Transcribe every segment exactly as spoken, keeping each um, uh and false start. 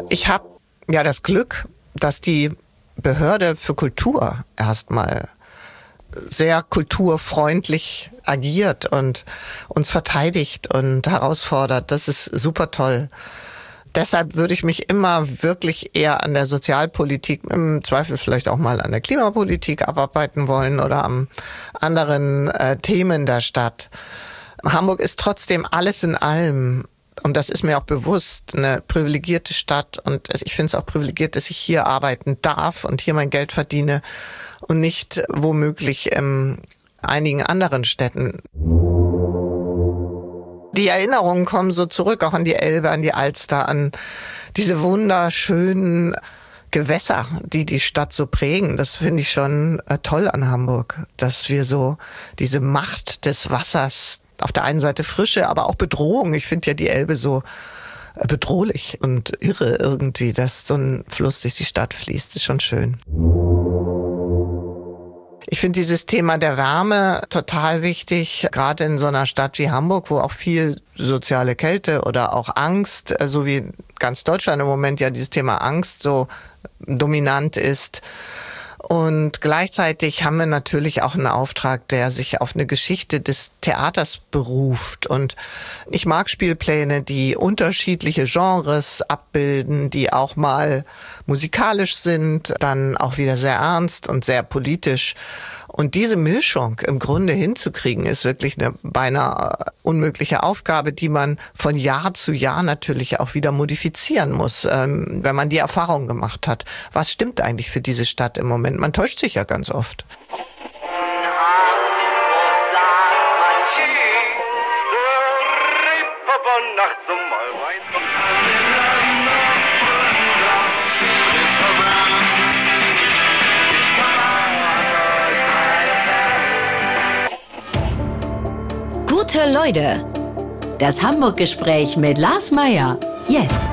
Ich habe ja das Glück, dass die Behörde für Kultur erstmal sehr kulturfreundlich agiert und uns verteidigt und herausfordert. Das ist super toll. Deshalb würde ich mich immer wirklich eher an der Sozialpolitik, im Zweifel vielleicht auch mal an der Klimapolitik abarbeiten wollen oder an anderen äh, Themen der Stadt. Hamburg ist trotzdem alles in allem, und das ist mir auch bewusst, eine privilegierte Stadt. Und ich finde es auch privilegiert, dass ich hier arbeiten darf und hier mein Geld verdiene und nicht womöglich in einigen anderen Städten. Die Erinnerungen kommen so zurück, auch an die Elbe, an die Alster, an diese wunderschönen Gewässer, die die Stadt so prägen. Das finde ich schon toll an Hamburg, dass wir so diese Macht des Wassers, auf der einen Seite Frische, aber auch Bedrohung. Ich finde ja die Elbe so bedrohlich und irre irgendwie, dass so ein Fluss durch die Stadt fließt. Das ist schon schön. Ich finde dieses Thema der Wärme total wichtig, gerade in so einer Stadt wie Hamburg, wo auch viel soziale Kälte oder auch Angst, so wie ganz Deutschland im Moment ja dieses Thema Angst so dominant ist. Und gleichzeitig haben wir natürlich auch einen Auftrag, der sich auf eine Geschichte des Theaters beruft. Und ich mag Spielpläne, die unterschiedliche Genres abbilden, die auch mal musikalisch sind, dann auch wieder sehr ernst und sehr politisch. Und diese Mischung im Grunde hinzukriegen, ist wirklich eine beinahe unmögliche Aufgabe, die man von Jahr zu Jahr natürlich auch wieder modifizieren muss, ähm, wenn man die Erfahrung gemacht hat. Was stimmt eigentlich für diese Stadt im Moment? Man täuscht sich ja ganz oft. Gute Leute, das Hamburg-Gespräch mit Lars Meyer, jetzt.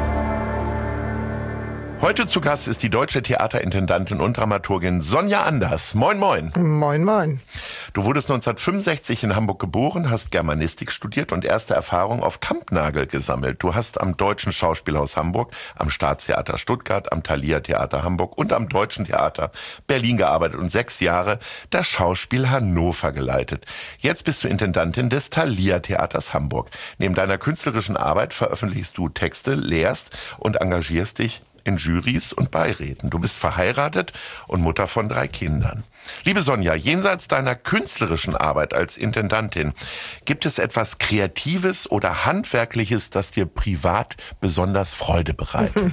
Heute zu Gast ist die deutsche Theaterintendantin und Dramaturgin Sonja Anders. Moin, moin. Moin, moin. Du wurdest neunzehnhundertfünfundsechzig in Hamburg geboren, hast Germanistik studiert und erste Erfahrung auf Kampnagel gesammelt. Du hast am Deutschen Schauspielhaus Hamburg, am Staatstheater Stuttgart, am Thalia Theater Hamburg und am Deutschen Theater Berlin gearbeitet und sechs Jahre das Schauspiel Hannover geleitet. Jetzt bist du Intendantin des Thalia Theaters Hamburg. Neben deiner künstlerischen Arbeit veröffentlichst du Texte, lehrst und engagierst dich in Jurys und Beiräten. Du bist verheiratet und Mutter von drei Kindern. Liebe Sonja, jenseits deiner künstlerischen Arbeit als Intendantin, gibt es etwas Kreatives oder Handwerkliches, das dir privat besonders Freude bereitet?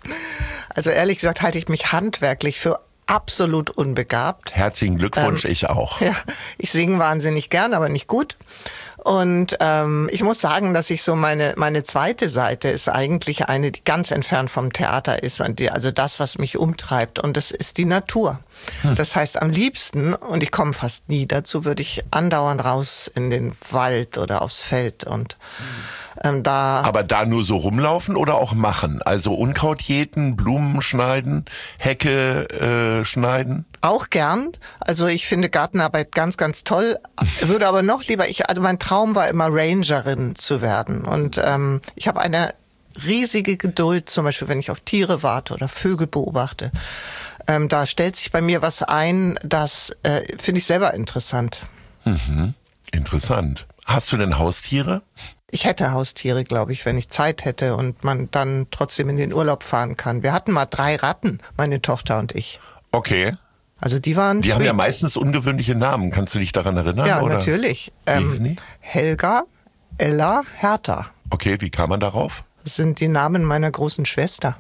Also ehrlich gesagt halte ich mich handwerklich für absolut unbegabt. Herzlichen Glückwunsch, ähm, ich auch. Ja, ich singe wahnsinnig gern, aber nicht gut. Und ähm, ich muss sagen, dass ich so meine meine zweite Seite ist eigentlich eine, die ganz entfernt vom Theater ist, also das, was mich umtreibt, und das ist die Natur. Hm. Das heißt, am liebsten, und ich komme fast nie dazu, würde ich andauernd raus in den Wald oder aufs Feld und ähm, da. Aber da nur so rumlaufen oder auch machen? Also Unkraut jäten, Blumen schneiden, Hecke äh, schneiden? Auch gern. Also ich finde Gartenarbeit ganz, ganz toll. Würde aber noch lieber, ich, also mein Traum war immer Rangerin zu werden. Und ähm, ich habe eine riesige Geduld, zum Beispiel wenn ich auf Tiere warte oder Vögel beobachte. Ähm, da stellt sich bei mir was ein, das äh, finde ich selber interessant. Mhm. Interessant. Hast du denn Haustiere? Ich hätte Haustiere, glaube ich, wenn ich Zeit hätte und man dann trotzdem in den Urlaub fahren kann. Wir hatten mal drei Ratten, meine Tochter und ich. Okay. Also die waren Die sweet. haben ja meistens ungewöhnliche Namen. Kannst du dich daran erinnern? Ja, oder? natürlich. Wie Ähm, hießen die? Helga, Ella, Hertha. Okay, wie kam man darauf? Das sind die Namen meiner großen Schwester.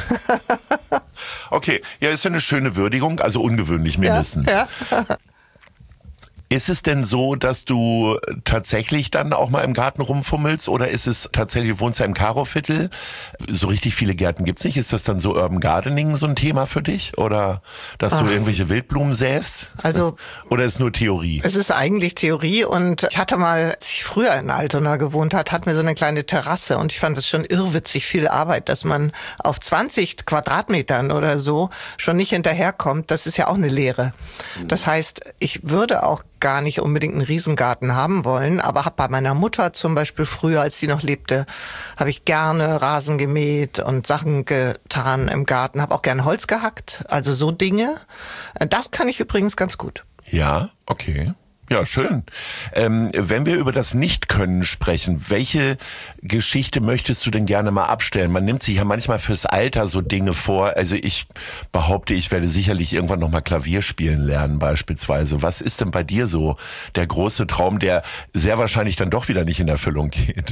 Okay, ja, ist ja eine schöne Würdigung, also ungewöhnlich mindestens. Ja, ja. Ist es denn so, dass du tatsächlich dann auch mal im Garten rumfummelst oder ist es tatsächlich, du wohnst ja im Karoviertel, so richtig viele Gärten gibt's nicht, ist das dann so Urban Gardening so ein Thema für dich oder dass Ach. du irgendwelche Wildblumen säst? Also oder ist nur Theorie? Es ist eigentlich Theorie und ich hatte mal, als ich früher in Altona gewohnt hat, hatten wir so eine kleine Terrasse und ich fand es schon irrwitzig viel Arbeit, dass man auf zwanzig Quadratmetern oder so schon nicht hinterherkommt. Das ist ja auch eine Lehre. Das heißt, ich würde auch gar nicht unbedingt einen Riesengarten haben wollen, aber habe bei meiner Mutter zum Beispiel früher, als sie noch lebte, habe ich gerne Rasen gemäht und Sachen getan im Garten, habe auch gerne Holz gehackt, also so Dinge. Das kann ich übrigens ganz gut. Ja, okay. Ja, schön. Ähm, wenn wir über das Nicht-Können sprechen, welche Geschichte möchtest du denn gerne mal abstellen? Man nimmt sich ja manchmal fürs Alter so Dinge vor. Also ich behaupte, ich werde sicherlich irgendwann noch mal Klavier spielen lernen beispielsweise. Was ist denn bei dir so der große Traum, der sehr wahrscheinlich dann doch wieder nicht in Erfüllung geht?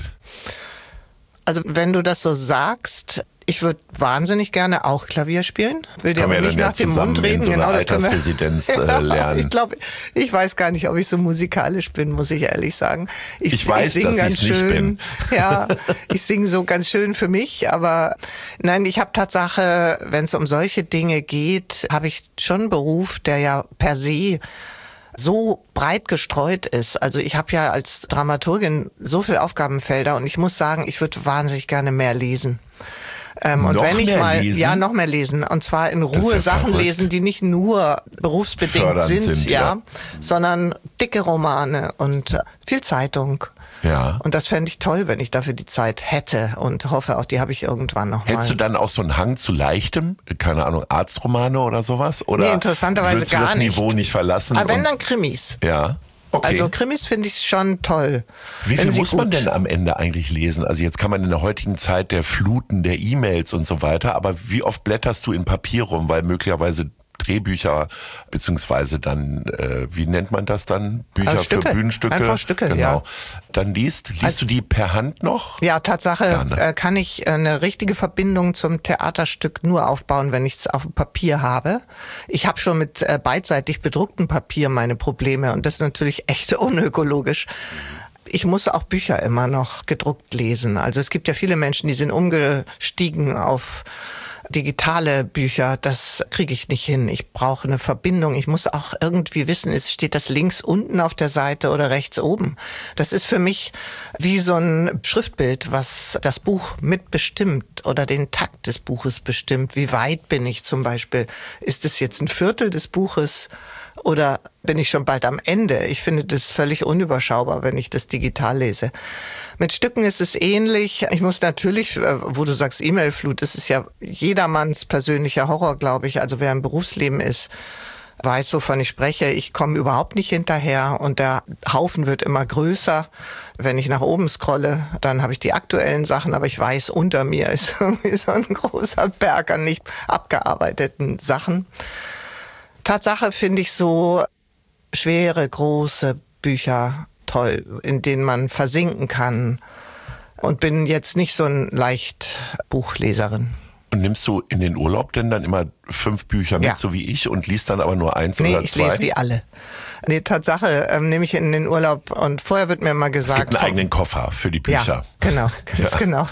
Also wenn du das so sagst, ich würde wahnsinnig gerne auch Klavier spielen. Will dir aber nicht nach dem Mund reden. So genau, das können wir. Altersresidenz äh, lernen. Ich glaube, ich weiß gar nicht, ob ich so musikalisch bin, muss ich ehrlich sagen. Ich, ich weiß, ich dass ganz ich es nicht bin. Ja, ich singe so ganz schön für mich, aber nein, ich habe Tatsache, wenn es um solche Dinge geht, habe ich schon einen Beruf, der ja per se so breit gestreut ist. Also ich habe ja als Dramaturgin so viele Aufgabenfelder und ich muss sagen, ich würde wahnsinnig gerne mehr lesen. Ähm, und noch wenn ich mehr mal, lesen? ja, noch mehr lesen. Und zwar in Ruhe ja Sachen verrückt. lesen, die nicht nur berufsbedingt sind, sind, ja, ja, sondern dicke Romane und äh, viel Zeitung. Ja. Und das fände ich toll, wenn ich dafür die Zeit hätte und hoffe auch, die habe ich irgendwann noch mal. Hättest du dann auch so einen Hang zu leichtem, keine Ahnung, Arztromane oder sowas? Oder nee, interessanterweise würdest du gar das nicht. Niveau nicht verlassen? Aber wenn, und- dann Krimis. Ja. Okay. Also Krimis finde ich schon toll. Wie wenn viel sie muss man gut- denn am Ende eigentlich lesen? Also jetzt kann man in der heutigen Zeit der Fluten der E-Mails und so weiter, aber wie oft blätterst du in Papier rum, weil möglicherweise Drehbücher beziehungsweise dann, äh, wie nennt man das dann? Bücher Also Stücke. für Bühnenstücke. Einfach Stücke, genau. ja. Dann liest, liest Also- du die per Hand noch? Ja, Tatsache Gerne. äh, kann ich eine richtige Verbindung zum Theaterstück nur aufbauen, wenn ich es auf dem Papier habe. Ich habe schon mit äh, beidseitig bedrucktem Papier meine Probleme und das ist natürlich echt unökologisch. Ich muss auch Bücher immer noch gedruckt lesen. Also es gibt ja viele Menschen, die sind umgestiegen auf digitale Bücher, das kriege ich nicht hin. Ich brauche eine Verbindung. Ich muss auch irgendwie wissen, ist, steht das links unten auf der Seite oder rechts oben? Das ist für mich wie so ein Schriftbild, was das Buch mitbestimmt oder den Takt des Buches bestimmt. Wie weit bin ich zum Beispiel? Ist es jetzt ein Viertel des Buches? Oder bin ich schon bald am Ende? Ich finde das völlig unüberschaubar, wenn ich das digital lese. Mit Stücken ist es ähnlich. Ich muss natürlich, wo du sagst E-Mail-Flut, das ist ja jedermanns persönlicher Horror, glaube ich. Also wer im Berufsleben ist, weiß, wovon ich spreche. Ich komme überhaupt nicht hinterher und der Haufen wird immer größer. Wenn ich nach oben scrolle, dann habe ich die aktuellen Sachen, aber ich weiß, unter mir ist irgendwie so ein großer Berg an nicht abgearbeiteten Sachen. Tatsache finde ich so schwere, große Bücher toll, in denen man versinken kann und bin jetzt nicht so ein leicht Buchleserin. Und nimmst du in den Urlaub denn dann immer fünf Bücher mit, Ja. so wie ich, und liest dann aber nur eins Nee, oder ich zwei? lese die alle. Nee, Tatsache ähm, nehme ich in den Urlaub und vorher wird mir mal Es gesagt... gibt einen vom- eigenen Koffer für die Bücher. Ja, genau, ganz Ja. genau.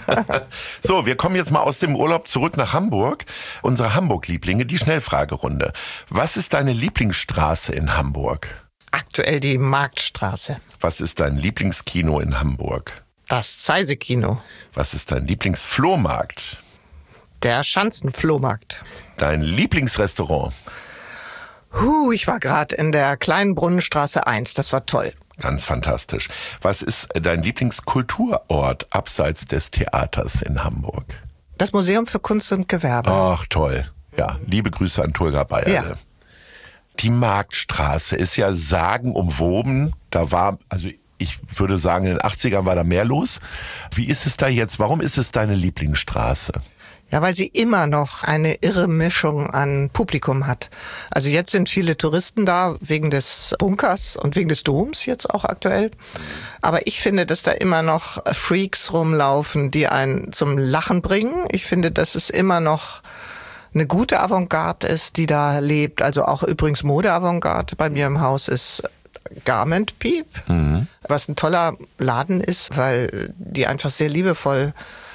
So, wir kommen jetzt mal aus dem Urlaub zurück nach Hamburg. Unsere Hamburg-Lieblinge, die Schnellfragerunde. Was ist deine Lieblingsstraße in Hamburg? Aktuell die Marktstraße, Was ist dein Lieblingskino in Hamburg? das Zeise-Kino, Was ist dein Lieblingsflohmarkt? der Schanzenflohmarkt. Dein Lieblingsrestaurant? Huh, ich war gerade in der kleinen Brunnenstraße eins, das war toll. Ganz fantastisch. Was ist dein Lieblingskulturort abseits des Theaters in Hamburg? Das Museum für Kunst und Gewerbe. Ach, toll. Ja, liebe Grüße an Tulga Bayerle. Ja. Die Marktstraße ist ja sagenumwoben. Da war, also ich würde sagen, in den achtzigern war da mehr los. Wie ist es da jetzt? Warum ist es deine Lieblingsstraße? Ja, weil sie immer noch eine irre Mischung an Publikum hat. Also jetzt sind viele Touristen da wegen des Bunkers und wegen des Doms jetzt auch aktuell. Aber ich finde, dass da immer noch Freaks rumlaufen, die einen zum Lachen bringen. Ich finde, dass es immer noch eine gute Avantgarde ist, die da lebt. Also auch übrigens Mode-Avantgarde. Bei mir im Haus ist Garment Peep, mhm. was ein toller Laden ist, weil die einfach sehr liebevoll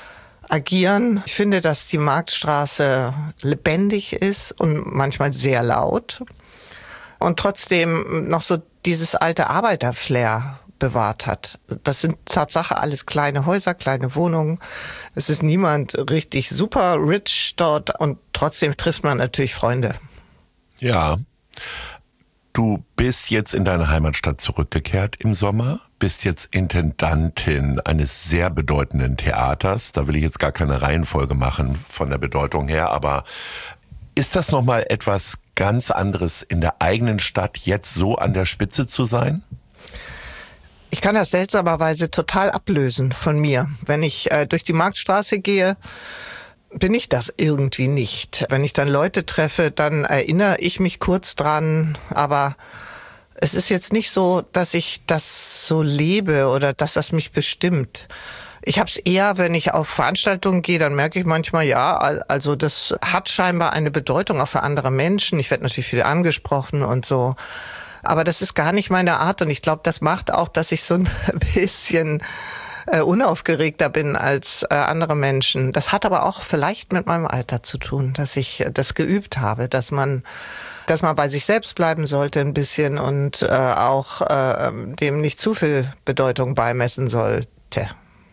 agieren. Ich finde, dass die Marktstraße lebendig ist und manchmal sehr laut und trotzdem noch so dieses alte Arbeiterflair bewahrt hat. Das sind Tatsache alles kleine Häuser, kleine Wohnungen. Es ist niemand richtig super rich dort und trotzdem trifft man natürlich Freunde. Ja. Du bist jetzt in deine Heimatstadt zurückgekehrt im Sommer, bist jetzt Intendantin eines sehr bedeutenden Theaters. Da will ich jetzt gar keine Reihenfolge machen von der Bedeutung her, aber ist das nochmal etwas ganz anderes, in der eigenen Stadt jetzt so an der Spitze zu sein? Ich kann das seltsamerweise total ablösen von mir. Wenn ich äh, durch die Marktstraße gehe, bin ich das irgendwie nicht. Wenn ich dann Leute treffe, dann erinnere ich mich kurz dran, aber es ist jetzt nicht so, dass ich das so lebe oder dass das mich bestimmt. Ich habe es eher, wenn ich auf Veranstaltungen gehe, dann merke ich manchmal, ja, also das hat scheinbar eine Bedeutung auch für andere Menschen. Ich werde natürlich viel angesprochen und so. Aber das ist gar nicht meine Art und ich glaube, das macht auch, dass ich so ein bisschen äh, unaufgeregter bin als äh, andere Menschen. Das hat aber auch vielleicht mit meinem Alter zu tun, dass ich äh, das geübt habe, dass man dass man bei sich selbst bleiben sollte ein bisschen und äh, auch äh, dem nicht zu viel Bedeutung beimessen sollte.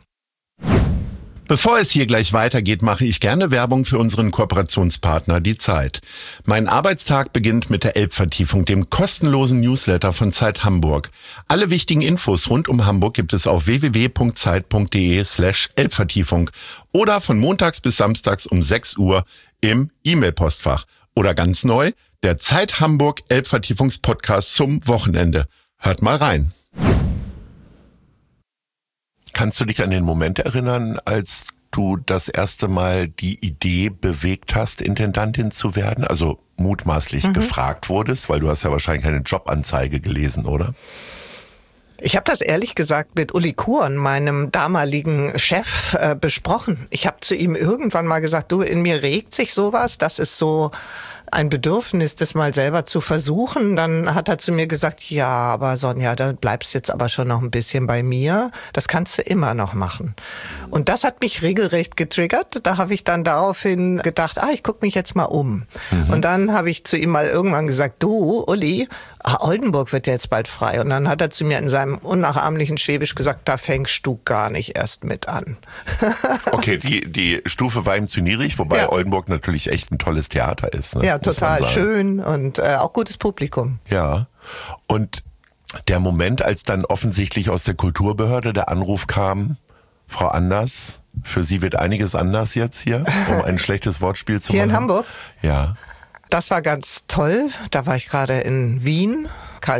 Bevor es hier gleich weitergeht, mache ich gerne Werbung für unseren Kooperationspartner Die Zeit. Mein Arbeitstag beginnt mit der Elbvertiefung, dem kostenlosen Newsletter von Zeit Hamburg. Alle wichtigen Infos rund um Hamburg gibt es auf w w w punkt zeit punkt de slash Elbvertiefung oder von montags bis samstags um sechs Uhr im E-Mail-Postfach. Oder ganz neu, der Zeit Hamburg Elbvertiefungspodcast zum Wochenende. Hört mal rein. Kannst du dich an den Moment erinnern, als du das erste Mal die Idee bewegt hast, Intendantin zu werden? Also mutmaßlich mhm. gefragt wurdest, weil du hast ja wahrscheinlich eine Jobanzeige gelesen, oder? Ich habe das ehrlich gesagt mit Uli Kuhn, meinem damaligen Chef, äh, besprochen. Ich habe zu ihm irgendwann mal gesagt, du, in mir regt sich sowas, das ist so ein Bedürfnis, das mal selber zu versuchen. Dann hat er zu mir gesagt, ja, aber Sonja, da bleibst jetzt aber schon noch ein bisschen bei mir. Das kannst du immer noch machen. Und das hat mich regelrecht getriggert. Da habe ich dann daraufhin gedacht, ah, ich gucke mich jetzt mal um. Mhm. Und dann habe ich zu ihm mal irgendwann gesagt, du, Uli, ah, Oldenburg wird ja jetzt bald frei. Und dann hat er zu mir in seinem unnachahmlichen Schwäbisch gesagt, da fängst du gar nicht erst mit an. Okay, die, die Stufe war ihm zu niedrig, wobei ja. Oldenburg natürlich echt ein tolles Theater ist. Ne? Ja, total schön und äh, auch gutes Publikum. Ja, und der Moment, als dann offensichtlich aus der Kulturbehörde der Anruf kam, Frau Anders, für Sie wird einiges anders jetzt hier, um ein schlechtes Wortspiel zu hier machen. Hier in Hamburg? Ja. Das war ganz toll. Da war ich gerade in Wien,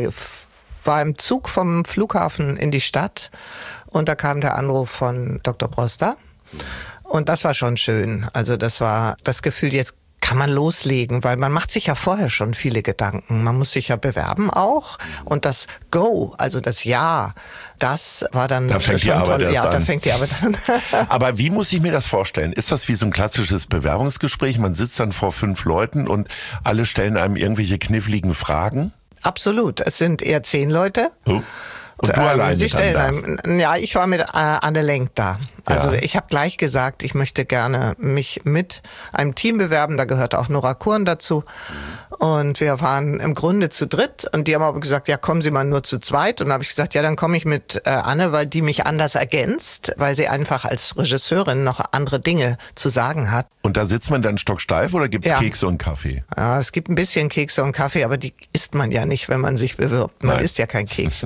war im Zug vom Flughafen in die Stadt und da kam der Anruf von Doktor Broster. Und das war schon schön. Also das war das Gefühl, jetzt kann man loslegen, weil man macht sich ja vorher schon viele Gedanken. Man muss sich ja bewerben auch. Und das Go, also das Ja, das war dann da fängt schon die Arbeit toll. erst Ja, an. da fängt die Arbeit an. Aber wie muss ich mir das vorstellen? Ist das wie so ein klassisches Bewerbungsgespräch? Man sitzt dann vor fünf Leuten und alle stellen einem irgendwelche kniffligen Fragen? Absolut. Es sind eher zehn Leute. Oh. Und du äh, alleine Sie dann stellen, ja, ich war mit äh, Anne Lenk da. Also ja. ich habe gleich gesagt, ich möchte gerne mich mit einem Team bewerben. Da gehört auch Nora Kurn dazu. Und wir waren im Grunde zu dritt. Und die haben aber gesagt, ja, kommen Sie mal nur zu zweit. Und dann habe ich gesagt, ja, dann komme ich mit äh, Anne, weil die mich anders ergänzt, weil sie einfach als Regisseurin noch andere Dinge zu sagen hat. Und da sitzt man dann stocksteif oder gibt's Ja. Kekse und Kaffee? Ja, es gibt ein bisschen Kekse und Kaffee, aber die isst man ja nicht, wenn man sich bewirbt. Man Nein. isst ja kein Keks.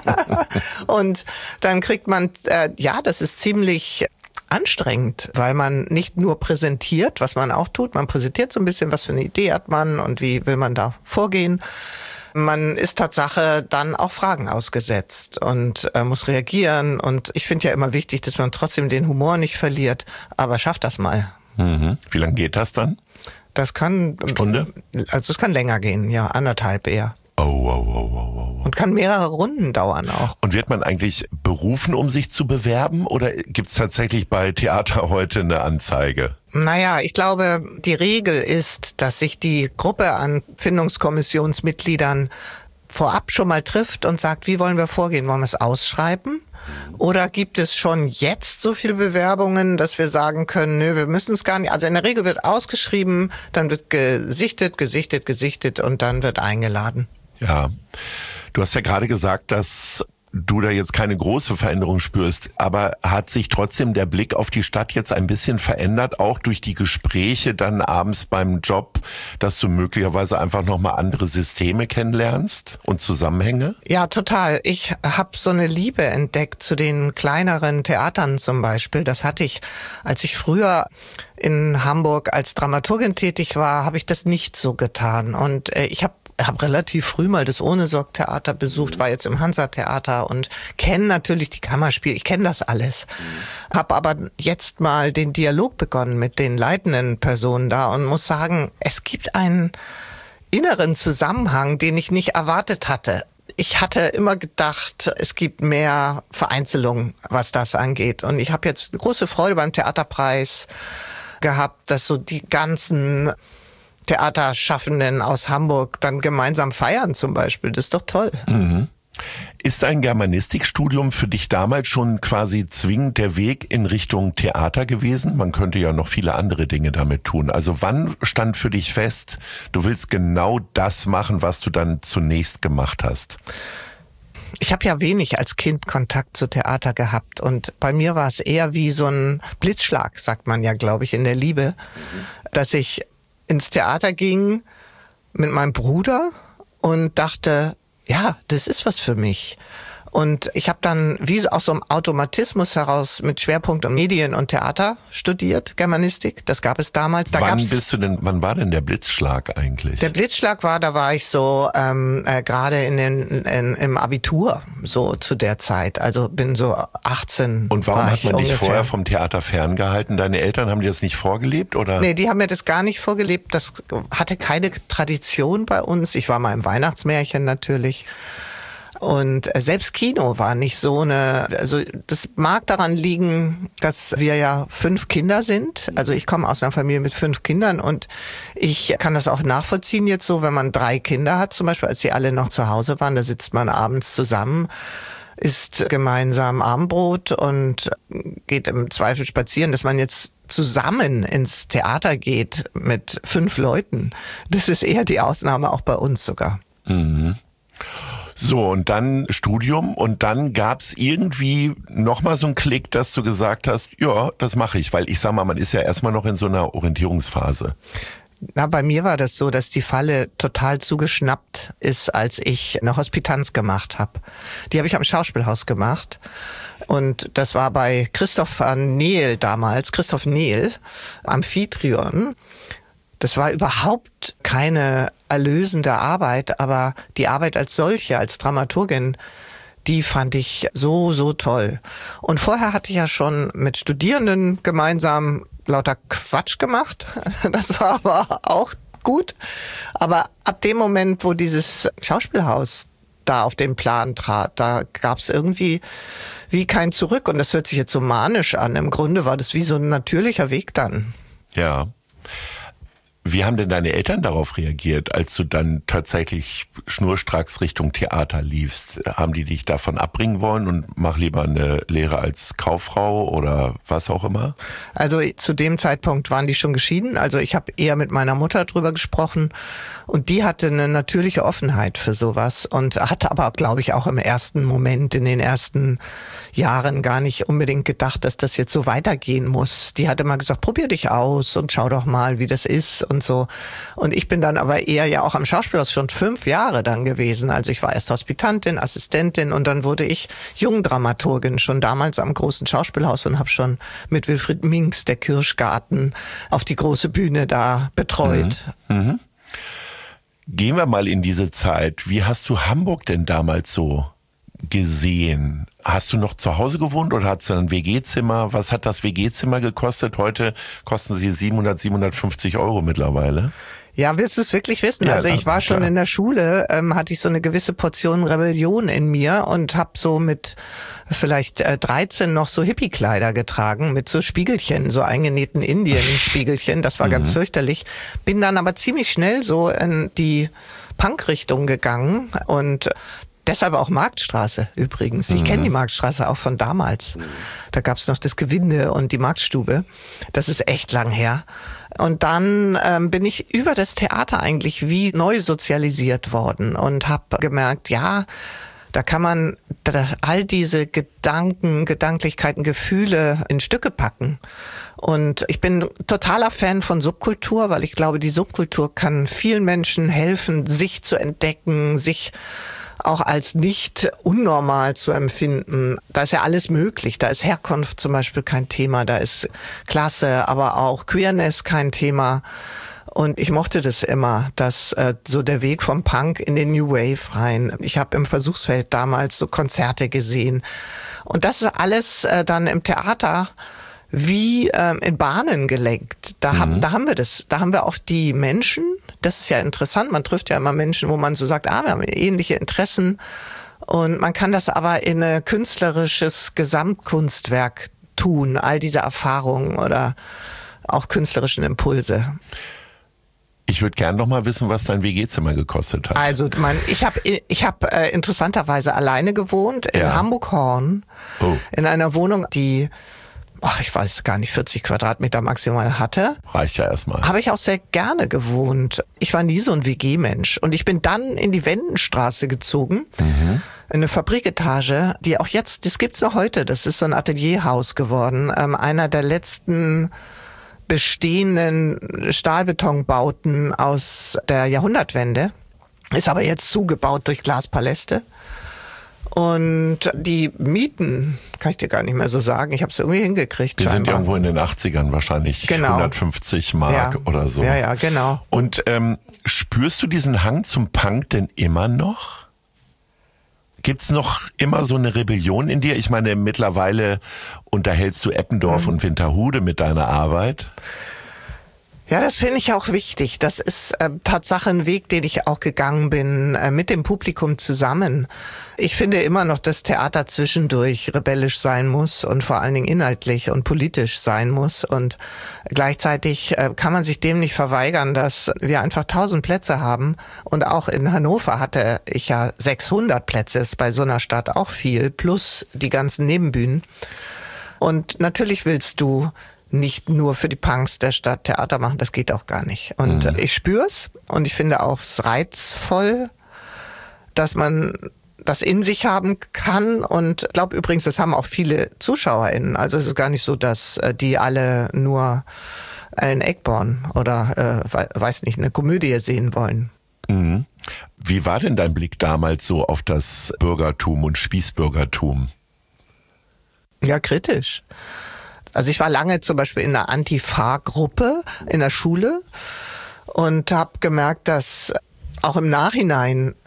Und dann kriegt man, äh, ja, das ist ziemlich anstrengend, weil man nicht nur präsentiert, was man auch tut, man präsentiert so ein bisschen, was für eine Idee hat man und wie will man da vorgehen. Man ist Tatsache dann auch Fragen ausgesetzt und äh, muss reagieren. Und ich finde ja immer wichtig, dass man trotzdem den Humor nicht verliert, aber schafft das mal. Mhm. Wie lange geht das dann? Das kann, Stunde? Also es kann länger gehen, ja, anderthalb eher. Oh, oh, oh, oh, oh. Und kann mehrere Runden dauern auch. Und wird man eigentlich berufen, um sich zu bewerben? Oder gibt's tatsächlich bei Theater heute eine Anzeige? Naja, ich glaube, die Regel ist, dass sich die Gruppe an Findungskommissionsmitgliedern vorab schon mal trifft und sagt, wie wollen wir vorgehen? Wollen wir es ausschreiben? Oder gibt es schon jetzt so viele Bewerbungen, dass wir sagen können, nö, wir müssen es gar nicht. Also in der Regel wird ausgeschrieben, dann wird gesichtet, gesichtet, gesichtet und dann wird eingeladen. Ja, du hast ja gerade gesagt, dass du da jetzt keine große Veränderung spürst, aber hat sich trotzdem der Blick auf die Stadt jetzt ein bisschen verändert, auch durch die Gespräche dann abends beim Job, dass du möglicherweise einfach nochmal andere Systeme kennenlernst und Zusammenhänge? Ja, total. Ich habe so eine Liebe entdeckt zu den kleineren Theatern zum Beispiel. Das hatte ich, als ich früher in Hamburg als Dramaturgin tätig war, habe ich das nicht so getan. Und äh, ich habe habe relativ früh mal das Ohnesorg-Theater besucht, war jetzt im Hansa-Theater und kenne natürlich die Kammerspiele, ich kenne das alles. Mhm. Habe aber jetzt mal den Dialog begonnen mit den leitenden Personen da und muss sagen, es gibt einen inneren Zusammenhang, den ich nicht erwartet hatte. Ich hatte immer gedacht, es gibt mehr Vereinzelung, was das angeht. Und ich habe jetzt eine große Freude beim Theaterpreis gehabt, dass so die ganzen Theaterschaffenden aus Hamburg dann gemeinsam feiern zum Beispiel. Das ist doch toll. Mhm. Ist ein Germanistikstudium für dich damals schon quasi zwingend der Weg in Richtung Theater gewesen? Man könnte ja noch viele andere Dinge damit tun. Also wann stand für dich fest, du willst genau das machen, was du dann zunächst gemacht hast? Ich habe ja wenig als Kind Kontakt zu Theater gehabt und bei mir war es eher wie so ein Blitzschlag, sagt man ja, glaube ich, in der Liebe, dass ich ins Theater ging mit meinem Bruder und dachte, ja, das ist was für mich. Und ich habe dann wie aus so einem Automatismus heraus mit Schwerpunkt um Medien und Theater studiert, Germanistik. Das gab es damals. Da wann gab's, bist du denn? Wann war denn der Blitzschlag eigentlich? Der Blitzschlag war, da war ich so ähm, äh, gerade in den in, im Abitur so zu der Zeit. Also bin so achtzehn. Und warum war hat man ich dich ungefähr. vorher vom Theater ferngehalten? Deine Eltern haben dir das nicht vorgelebt oder? Nee, die haben mir das gar nicht vorgelebt. Das hatte keine Tradition bei uns. Ich war mal im Weihnachtsmärchen natürlich. Und selbst Kino war nicht so eine, also das mag daran liegen, dass wir ja fünf Kinder sind. Also ich komme aus einer Familie mit fünf Kindern und ich kann das auch nachvollziehen jetzt so, wenn man drei Kinder hat, zum Beispiel, als sie alle noch zu Hause waren, da sitzt man abends zusammen, isst gemeinsam Abendbrot und geht im Zweifel spazieren, dass man jetzt zusammen ins Theater geht mit fünf Leuten. Das ist eher die Ausnahme, auch bei uns sogar. Mhm. So, und dann Studium und dann gab's irgendwie nochmal so einen Klick, dass du gesagt hast, ja, das mache ich. Weil ich sag mal, man ist ja erstmal noch in so einer Orientierungsphase. Na, bei mir war das so, dass die Falle total zugeschnappt ist, als ich eine Hospitanz gemacht habe. Die habe ich am Schauspielhaus gemacht. Und das war bei Christoph Nehl damals, Christoph Nehl, Amphitryon. Das war überhaupt keine erlösende Arbeit, aber die Arbeit als solche, als Dramaturgin, die fand ich so, so toll. Und vorher hatte ich ja schon mit Studierenden gemeinsam lauter Quatsch gemacht. Das war aber auch gut. Aber ab dem Moment, wo dieses Schauspielhaus da auf den Plan trat, da gab es irgendwie wie kein Zurück. Und das hört sich jetzt so manisch an. Im Grunde war das wie so ein natürlicher Weg dann. Ja. Wie haben denn deine Eltern darauf reagiert, als du dann tatsächlich schnurstracks Richtung Theater liefst? Haben die dich davon abbringen wollen und mach lieber eine Lehre als Kauffrau oder was auch immer? Also zu dem Zeitpunkt waren die schon geschieden. Also ich habe eher mit meiner Mutter drüber gesprochen und die hatte eine natürliche Offenheit für sowas und hatte aber, glaube ich, auch im ersten Moment, in den ersten Jahren gar nicht unbedingt gedacht, dass das jetzt so weitergehen muss. Die hat immer gesagt, probier dich aus und schau doch mal, wie das ist und so. Und ich bin dann aber eher ja auch am Schauspielhaus schon fünf Jahre dann gewesen. Also ich war erst Hospitantin, Assistentin und dann wurde ich Jungdramaturgin schon damals am großen Schauspielhaus und habe schon mit Wilfried Minks, der Kirschgarten, auf die große Bühne da betreut. Mhm. Mhm. Gehen wir mal in diese Zeit. Wie hast du Hamburg denn damals so gesehen? Hast du noch zu Hause gewohnt oder hattest du ein W G-Zimmer? Was hat das W G-Zimmer gekostet? Heute kosten sie siebenhundert, siebenhundertfünfzig Euro mittlerweile. Ja, willst du es wirklich wissen? Ja, also ich war schon klar. in der Schule, ähm, hatte ich so eine gewisse Portion Rebellion in mir und habe so mit vielleicht äh, dreizehn noch so Hippie-Kleider getragen mit so Spiegelchen, so eingenähten Indien-Spiegelchen. Das war mhm. ganz fürchterlich. Bin dann aber ziemlich schnell so in die Punk-Richtung gegangen und deshalb auch Marktstraße übrigens. Ich mhm. kenne die Marktstraße auch von damals. Da gab's noch das Gewinde und die Marktstube. Das ist echt lang her. Und dann ähm, bin ich über das Theater eigentlich wie neu sozialisiert worden und habe gemerkt, ja, Da kann man da all diese Gedanken, Gedanklichkeiten, Gefühle in Stücke packen. Und ich bin totaler Fan von Subkultur, weil ich glaube, die Subkultur kann vielen Menschen helfen, sich zu entdecken, sich auch als nicht unnormal zu empfinden. Da ist ja alles möglich. Da ist Herkunft zum Beispiel kein Thema, da ist Klasse, aber auch Queerness kein Thema. Und ich mochte das immer, dass äh, so der Weg vom Punk in den New Wave rein. Ich habe im Versuchsfeld damals so Konzerte gesehen. Und das ist alles äh, dann im Theater wie ähm, in Bahnen gelenkt. Da, mhm. haben, da haben wir das. Da haben wir auch die Menschen. Das ist ja interessant. Man trifft ja immer Menschen, wo man so sagt, ah, wir haben ähnliche Interessen. Und man kann das aber in ein künstlerisches Gesamtkunstwerk tun. All diese Erfahrungen oder auch künstlerischen Impulse. Ich würde gerne noch mal wissen, was dein W G-Zimmer gekostet hat. Also, mein, ich habe ich hab, äh, interessanterweise alleine gewohnt in ja. Hamburg-Horn. Oh. In einer Wohnung, die, oh, ich weiß gar nicht, vierzig Quadratmeter maximal hatte. Reicht ja erstmal. Habe ich auch sehr gerne gewohnt. Ich war nie so ein W G-Mensch. Und ich bin dann in die Wendenstraße gezogen. Mhm. Eine Fabriketage, die auch jetzt, das gibt's noch heute. Das ist so ein Atelierhaus geworden. Ähm, einer der letzten bestehenden Stahlbetonbauten aus der Jahrhundertwende, ist aber jetzt zugebaut durch Glaspaläste. Und die Mieten, kann ich dir gar nicht mehr so sagen, ich habe es irgendwie hingekriegt. Die scheinbar. sind irgendwo in den achtzigern wahrscheinlich, genau. hundertfünfzig Mark ja. oder so. Ja, ja, genau. Und ähm, spürst du diesen Hang zum Punk denn immer noch? Gibt's noch immer so eine Rebellion in dir? Ich meine, mittlerweile unterhältst du Eppendorf mhm. und Winterhude mit deiner Arbeit. Ja, das finde ich auch wichtig. Das ist äh, Tatsache ein Weg, den ich auch gegangen bin, äh, mit dem Publikum zusammen. Ich finde immer noch, dass Theater zwischendurch rebellisch sein muss und vor allen Dingen inhaltlich und politisch sein muss. Und gleichzeitig äh, kann man sich dem nicht verweigern, dass wir einfach tausend Plätze haben. Und auch in Hannover hatte ich ja sechshundert Plätze, ist bei so einer Stadt auch viel, plus die ganzen Nebenbühnen. Und natürlich willst du nicht nur für die Punks der Stadt Theater machen, das geht auch gar nicht. Und mhm. ich spür's und ich finde auch es reizvoll, dass man das in sich haben kann und glaube übrigens, das haben auch viele ZuschauerInnen. Also es ist gar nicht so, dass die alle nur Alan Ayckbourn oder äh, weiß nicht, eine Komödie sehen wollen. Mhm. Wie war denn dein Blick damals so auf das Bürgertum und Spießbürgertum? Ja, kritisch. Also ich war lange zum Beispiel in einer Antifa-Gruppe in der Schule und habe gemerkt, dass auch im Nachhinein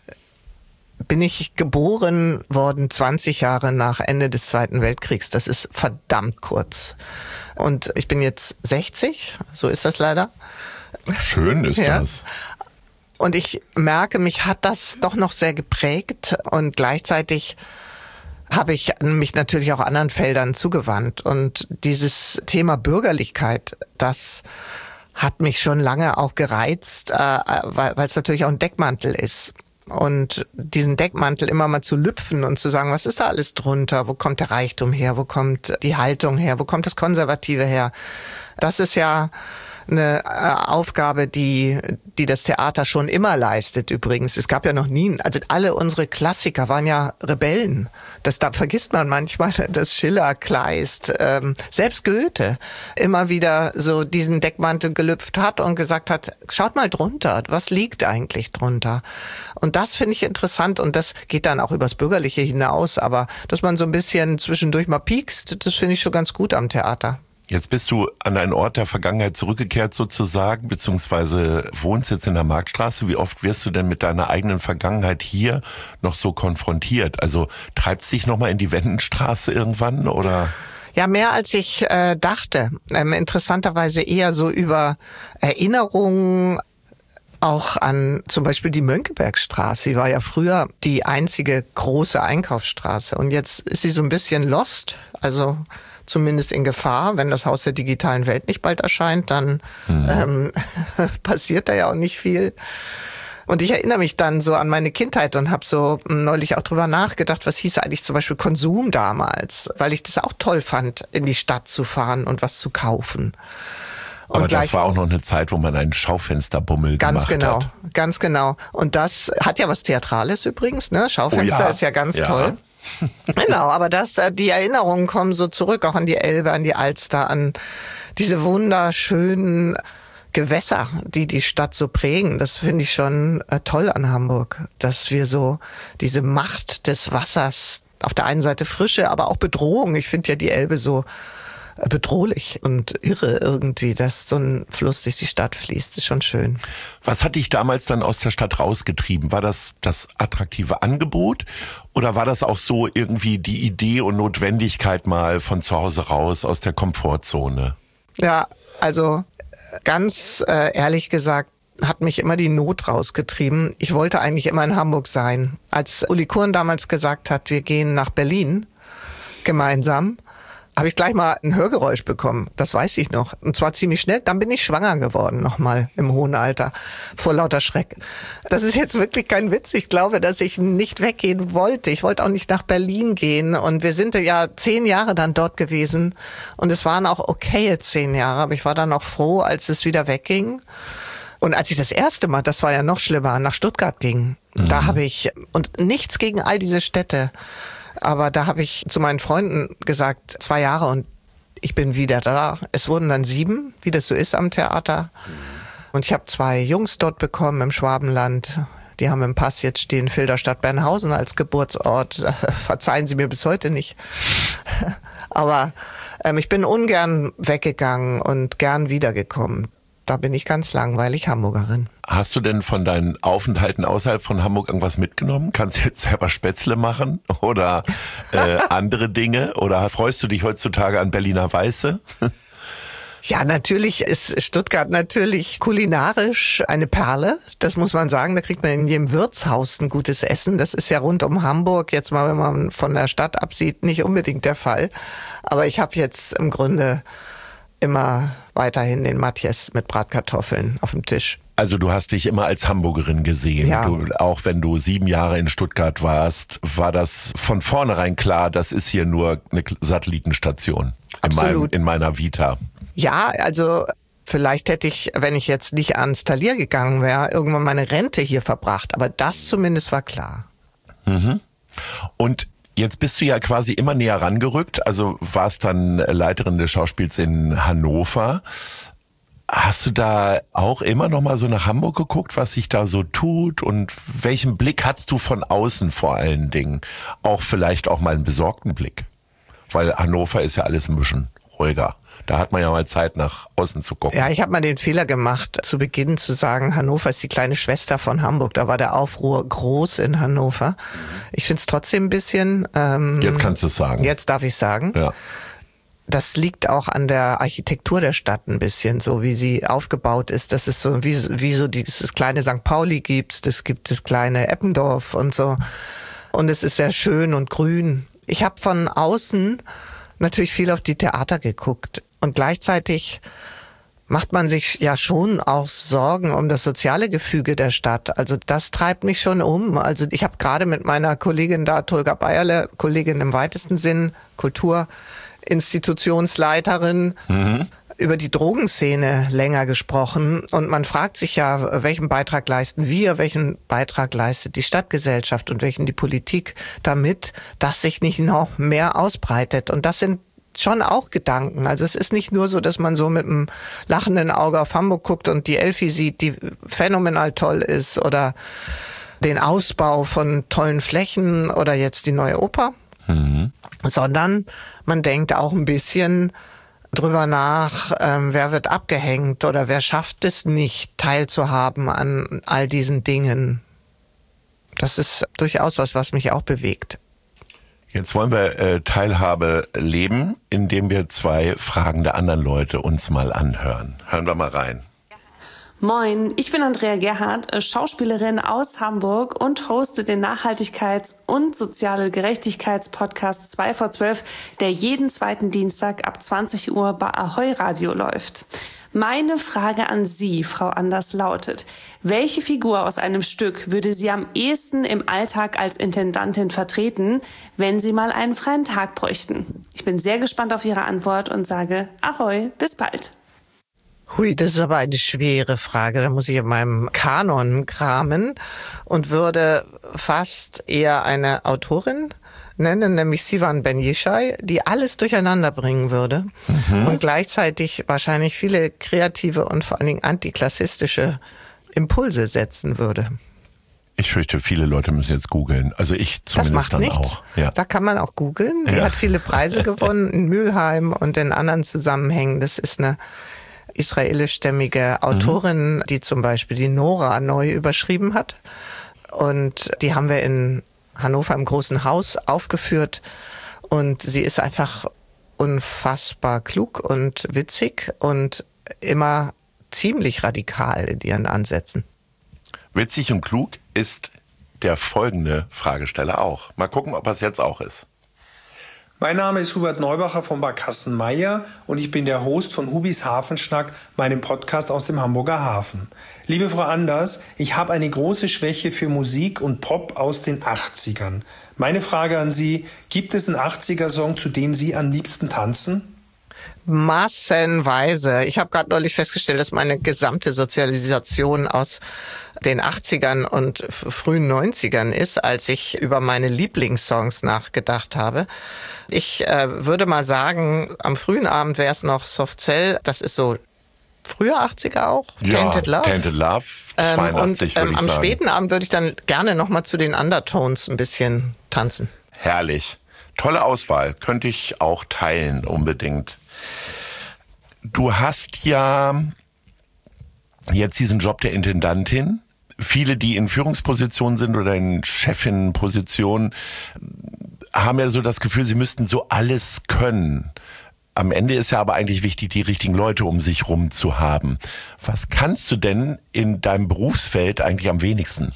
bin ich geboren worden zwanzig Jahre nach Ende des Zweiten Weltkriegs. Das ist verdammt kurz. Und ich bin jetzt sechzig, so ist das leider. Schön ist ja. das. Und ich merke, mich hat das doch noch sehr geprägt und gleichzeitig habe ich mich natürlich auch anderen Feldern zugewandt. Und dieses Thema Bürgerlichkeit, das hat mich schon lange auch gereizt, äh, weil es natürlich auch ein Deckmantel ist. Und diesen Deckmantel immer mal zu lüpfen und zu sagen, was ist da alles drunter? Wo kommt der Reichtum her? Wo kommt die Haltung her? Wo kommt das Konservative her? Das ist ja eine Aufgabe, die die das Theater schon immer leistet übrigens. Es gab ja noch nie, also alle unsere Klassiker waren ja Rebellen. Das da vergisst man manchmal, dass Schiller, Kleist, ähm, selbst Goethe immer wieder so diesen Deckmantel gelüpft hat und gesagt hat, schaut mal drunter, was liegt eigentlich drunter? Und das finde ich interessant und das geht dann auch übers Bürgerliche hinaus, aber dass man so ein bisschen zwischendurch mal piekst, das finde ich schon ganz gut am Theater. Jetzt bist du an einen Ort der Vergangenheit zurückgekehrt sozusagen, beziehungsweise wohnst jetzt in der Marktstraße. Wie oft wirst du denn mit deiner eigenen Vergangenheit hier noch so konfrontiert? Also treibst dich nochmal in die Wendenstraße irgendwann oder? Ja, mehr als ich äh, dachte. Ähm, interessanterweise eher so über Erinnerungen auch an zum Beispiel die Mönckebergstraße. Die war ja früher die einzige große Einkaufsstraße und jetzt ist sie so ein bisschen lost, also zumindest in Gefahr. Wenn das Haus der digitalen Welt nicht bald erscheint, dann mhm. ähm, passiert da ja auch nicht viel. Und ich erinnere mich dann so an meine Kindheit und habe so neulich auch drüber nachgedacht, was hieß eigentlich zum Beispiel Konsum damals, weil ich das auch toll fand, in die Stadt zu fahren und was zu kaufen. Und Aber gleich, das war auch noch eine Zeit, wo man einen Schaufensterbummel ganz gemacht genau, hat. Ganz genau. Und das hat ja was Theatrales übrigens, ne? Schaufenster Oh ja. ist ja ganz Ja. toll. Genau, aber das, die Erinnerungen kommen so zurück, auch an die Elbe, an die Alster, an diese wunderschönen Gewässer, die die Stadt so prägen. Das finde ich schon toll an Hamburg, dass wir so diese Macht des Wassers, auf der einen Seite Frische, aber auch Bedrohung. Ich finde ja die Elbe so bedrohlich und irre irgendwie, dass so ein Fluss durch die Stadt fließt. Das ist schon schön. Was hat dich damals dann aus der Stadt rausgetrieben? War das das attraktive Angebot oder war das auch so irgendwie die Idee und Notwendigkeit mal von zu Hause raus aus der Komfortzone? Ja, also ganz äh, ehrlich gesagt, hat mich immer die Not rausgetrieben. Ich wollte eigentlich immer in Hamburg sein. Als Uli Kurn damals gesagt hat, wir gehen nach Berlin gemeinsam, habe ich gleich mal ein Hörgeräusch bekommen. Das weiß ich noch. Und zwar ziemlich schnell. Dann bin ich schwanger geworden, nochmal im hohen Alter, vor lauter Schreck. Das ist jetzt wirklich kein Witz. Ich glaube, dass ich nicht weggehen wollte. Ich wollte auch nicht nach Berlin gehen. Und wir sind ja zehn Jahre dann dort gewesen. Und es waren auch okaye zehn Jahre. Aber ich war dann auch froh, als es wieder wegging. Und als ich das erste Mal, das war ja noch schlimmer, nach Stuttgart ging, mhm. da habe ich, und nichts gegen all diese Städte, aber da habe ich zu meinen Freunden gesagt, zwei Jahre und ich bin wieder da. Es wurden dann sieben, wie das so ist am Theater. Und ich habe zwei Jungs dort bekommen im Schwabenland. Die haben im Pass jetzt stehen, Filderstadt-Bernhausen als Geburtsort. Verzeihen Sie mir bis heute nicht. Aber ähm, ich bin ungern weggegangen und gern wiedergekommen. Da bin ich ganz langweilig Hamburgerin. Hast du denn von deinen Aufenthalten außerhalb von Hamburg irgendwas mitgenommen? Kannst du jetzt selber Spätzle machen oder äh, andere Dinge? Oder freust du dich heutzutage an Berliner Weiße? Ja, natürlich ist Stuttgart natürlich kulinarisch eine Perle. Das muss man sagen. Da kriegt man in jedem Wirtshaus ein gutes Essen. Das ist ja rund um Hamburg, jetzt mal, wenn man von der Stadt absieht, nicht unbedingt der Fall. Aber ich habe jetzt im Grunde immer weiterhin den Matjes mit Bratkartoffeln auf dem Tisch. Also du hast dich immer als Hamburgerin gesehen. Ja. Du, auch wenn du sieben Jahre in Stuttgart warst, war das von vornherein klar, das ist hier nur eine Satellitenstation in, meinem, in meiner Vita. Ja, also vielleicht hätte ich, wenn ich jetzt nicht ans Talier gegangen wäre, irgendwann meine Rente hier verbracht. Aber das zumindest war klar. Mhm. Und jetzt bist du ja quasi immer näher rangerückt, also warst dann Leiterin des Schauspiels in Hannover. Hast du da auch immer noch mal so nach Hamburg geguckt, was sich da so tut und welchen Blick hast du von außen vor allen Dingen? Auch vielleicht auch mal einen besorgten Blick, weil Hannover ist ja alles ein bisschen ruhiger. Da hat man ja mal Zeit, nach außen zu gucken. Ja, ich habe mal den Fehler gemacht, zu Beginn zu sagen, Hannover ist die kleine Schwester von Hamburg. Da war der Aufruhr groß in Hannover. Ich finde es trotzdem ein bisschen... Ähm, jetzt kannst du es sagen. Jetzt darf ich sagen. Ja. Das liegt auch an der Architektur der Stadt ein bisschen, so wie sie aufgebaut ist. Das ist so, wie, wie so dieses kleine Sankt Pauli gibt, es gibt das kleine Eppendorf und so. Und es ist sehr schön und grün. Ich habe von außen natürlich viel auf die Theater geguckt. Und gleichzeitig macht man sich ja schon auch Sorgen um das soziale Gefüge der Stadt. Also das treibt mich schon um. Also ich habe gerade mit meiner Kollegin da, Tulga Bayerle, Kollegin im weitesten Sinn, Kulturinstitutionsleiterin, mhm. über die Drogenszene länger gesprochen. Und man fragt sich ja, welchen Beitrag leisten wir, welchen Beitrag leistet die Stadtgesellschaft und welchen die Politik, damit das sich nicht noch mehr ausbreitet. Und das sind schon auch Gedanken. Also es ist nicht nur so, dass man so mit einem lachenden Auge auf Hamburg guckt und die Elfi sieht, die phänomenal toll ist, oder den Ausbau von tollen Flächen oder jetzt die neue Oper, mhm. sondern man denkt auch ein bisschen drüber nach, ähm, wer wird abgehängt oder wer schafft es nicht, teilzuhaben an all diesen Dingen. Das ist durchaus was, was mich auch bewegt. Jetzt wollen wir äh, Teilhabe leben, indem wir zwei Fragen der anderen Leute uns mal anhören. Hören wir mal rein. Moin, ich bin Andrea Gerhardt, Schauspielerin aus Hamburg und hoste den Nachhaltigkeits- und soziale Gerechtigkeitspodcast zwei vor zwölf, der jeden zweiten Dienstag ab zwanzig Uhr bei Ahoi Radio läuft. Meine Frage an Sie, Frau Anders, lautet: Welche Figur aus einem Stück würde Sie am ehesten im Alltag als Intendantin vertreten, wenn Sie mal einen freien Tag bräuchten? Ich bin sehr gespannt auf Ihre Antwort und sage Ahoi, bis bald. Hui, das ist aber eine schwere Frage. Da muss ich in meinem Kanon kramen und würde fast eher eine Autorin nennen, nämlich Sivan Ben-Yishai, die alles durcheinander bringen würde mhm. und gleichzeitig wahrscheinlich viele kreative und vor allen Dingen antiklassistische Impulse setzen würde. Ich fürchte, viele Leute müssen jetzt googeln. Also ich zumindest das macht dann nichts. auch. Ja. Da kann man auch googeln. Die ja. hat viele Preise gewonnen in Mülheim und in anderen Zusammenhängen. Das ist eine israelischstämmige Autorin, mhm. die zum Beispiel die Nora neu überschrieben hat. Und die haben wir in Hannover im Großen Haus aufgeführt. Und sie ist einfach unfassbar klug und witzig und immer ziemlich radikal in ihren Ansätzen. Witzig und klug ist der folgende Fragesteller auch. Mal gucken, ob er es jetzt auch ist. Mein Name ist Hubert Neubacher von Barkassen Meier und ich bin der Host von Hubis Hafenschnack, meinem Podcast aus dem Hamburger Hafen. Liebe Frau Anders, ich habe eine große Schwäche für Musik und Pop aus den achtzigern. Meine Frage an Sie, gibt es einen achtziger-Song, zu dem Sie am liebsten tanzen? Massenweise. Ich habe gerade neulich festgestellt, dass meine gesamte Sozialisation aus den achtzigern und frühen neunzigern ist, als ich über meine Lieblingssongs nachgedacht habe. Ich äh, würde mal sagen, am frühen Abend wäre es noch Soft Cell, das ist so früher achtziger auch, ja, Tainted Love. Tainted Love, zweiundachtzig ähm, und ähm, würde ich am sagen. späten Abend würde ich dann gerne nochmal zu den Undertones ein bisschen tanzen. Herrlich. Tolle Auswahl, könnte ich auch teilen unbedingt. Du hast ja jetzt diesen Job der Intendantin. Viele, die in Führungspositionen sind oder in Chefinnenpositionen, haben ja so das Gefühl, sie müssten so alles können. Am Ende ist ja aber eigentlich wichtig, die richtigen Leute um sich rum zu haben. Was kannst du denn in deinem Berufsfeld eigentlich am wenigsten?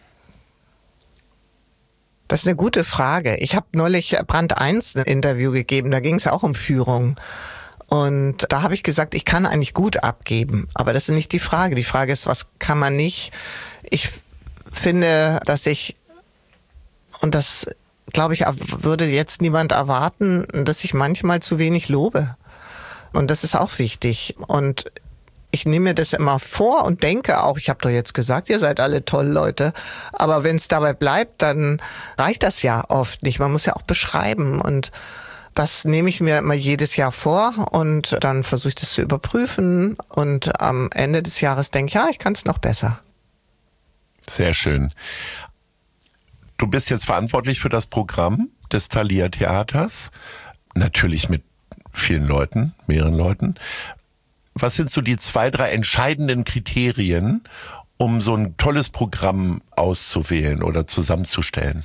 Das ist eine gute Frage. Ich habe neulich Brand eins ein Interview gegeben, da ging es auch um Führung. Und da habe ich gesagt, ich kann eigentlich gut abgeben. Aber das ist nicht die Frage. Die Frage ist, was kann man nicht? Ich finde, dass ich, und das glaube ich, würde jetzt niemand erwarten, dass ich manchmal zu wenig lobe. Und das ist auch wichtig. Und ich nehme mir das immer vor und denke auch, ich habe doch jetzt gesagt, ihr seid alle toll, Leute. Aber wenn es dabei bleibt, dann reicht das ja oft nicht. Man muss ja auch beschreiben. Und das nehme ich mir immer jedes Jahr vor und dann versuche ich das zu überprüfen. Und am Ende des Jahres denke ich, ja, ich kann es noch besser. Sehr schön. Du bist jetzt verantwortlich für das Programm des Thalia Theaters. Natürlich mit vielen Leuten, mehreren Leuten. Was sind so die zwei, drei entscheidenden Kriterien, um so ein tolles Programm auszuwählen oder zusammenzustellen?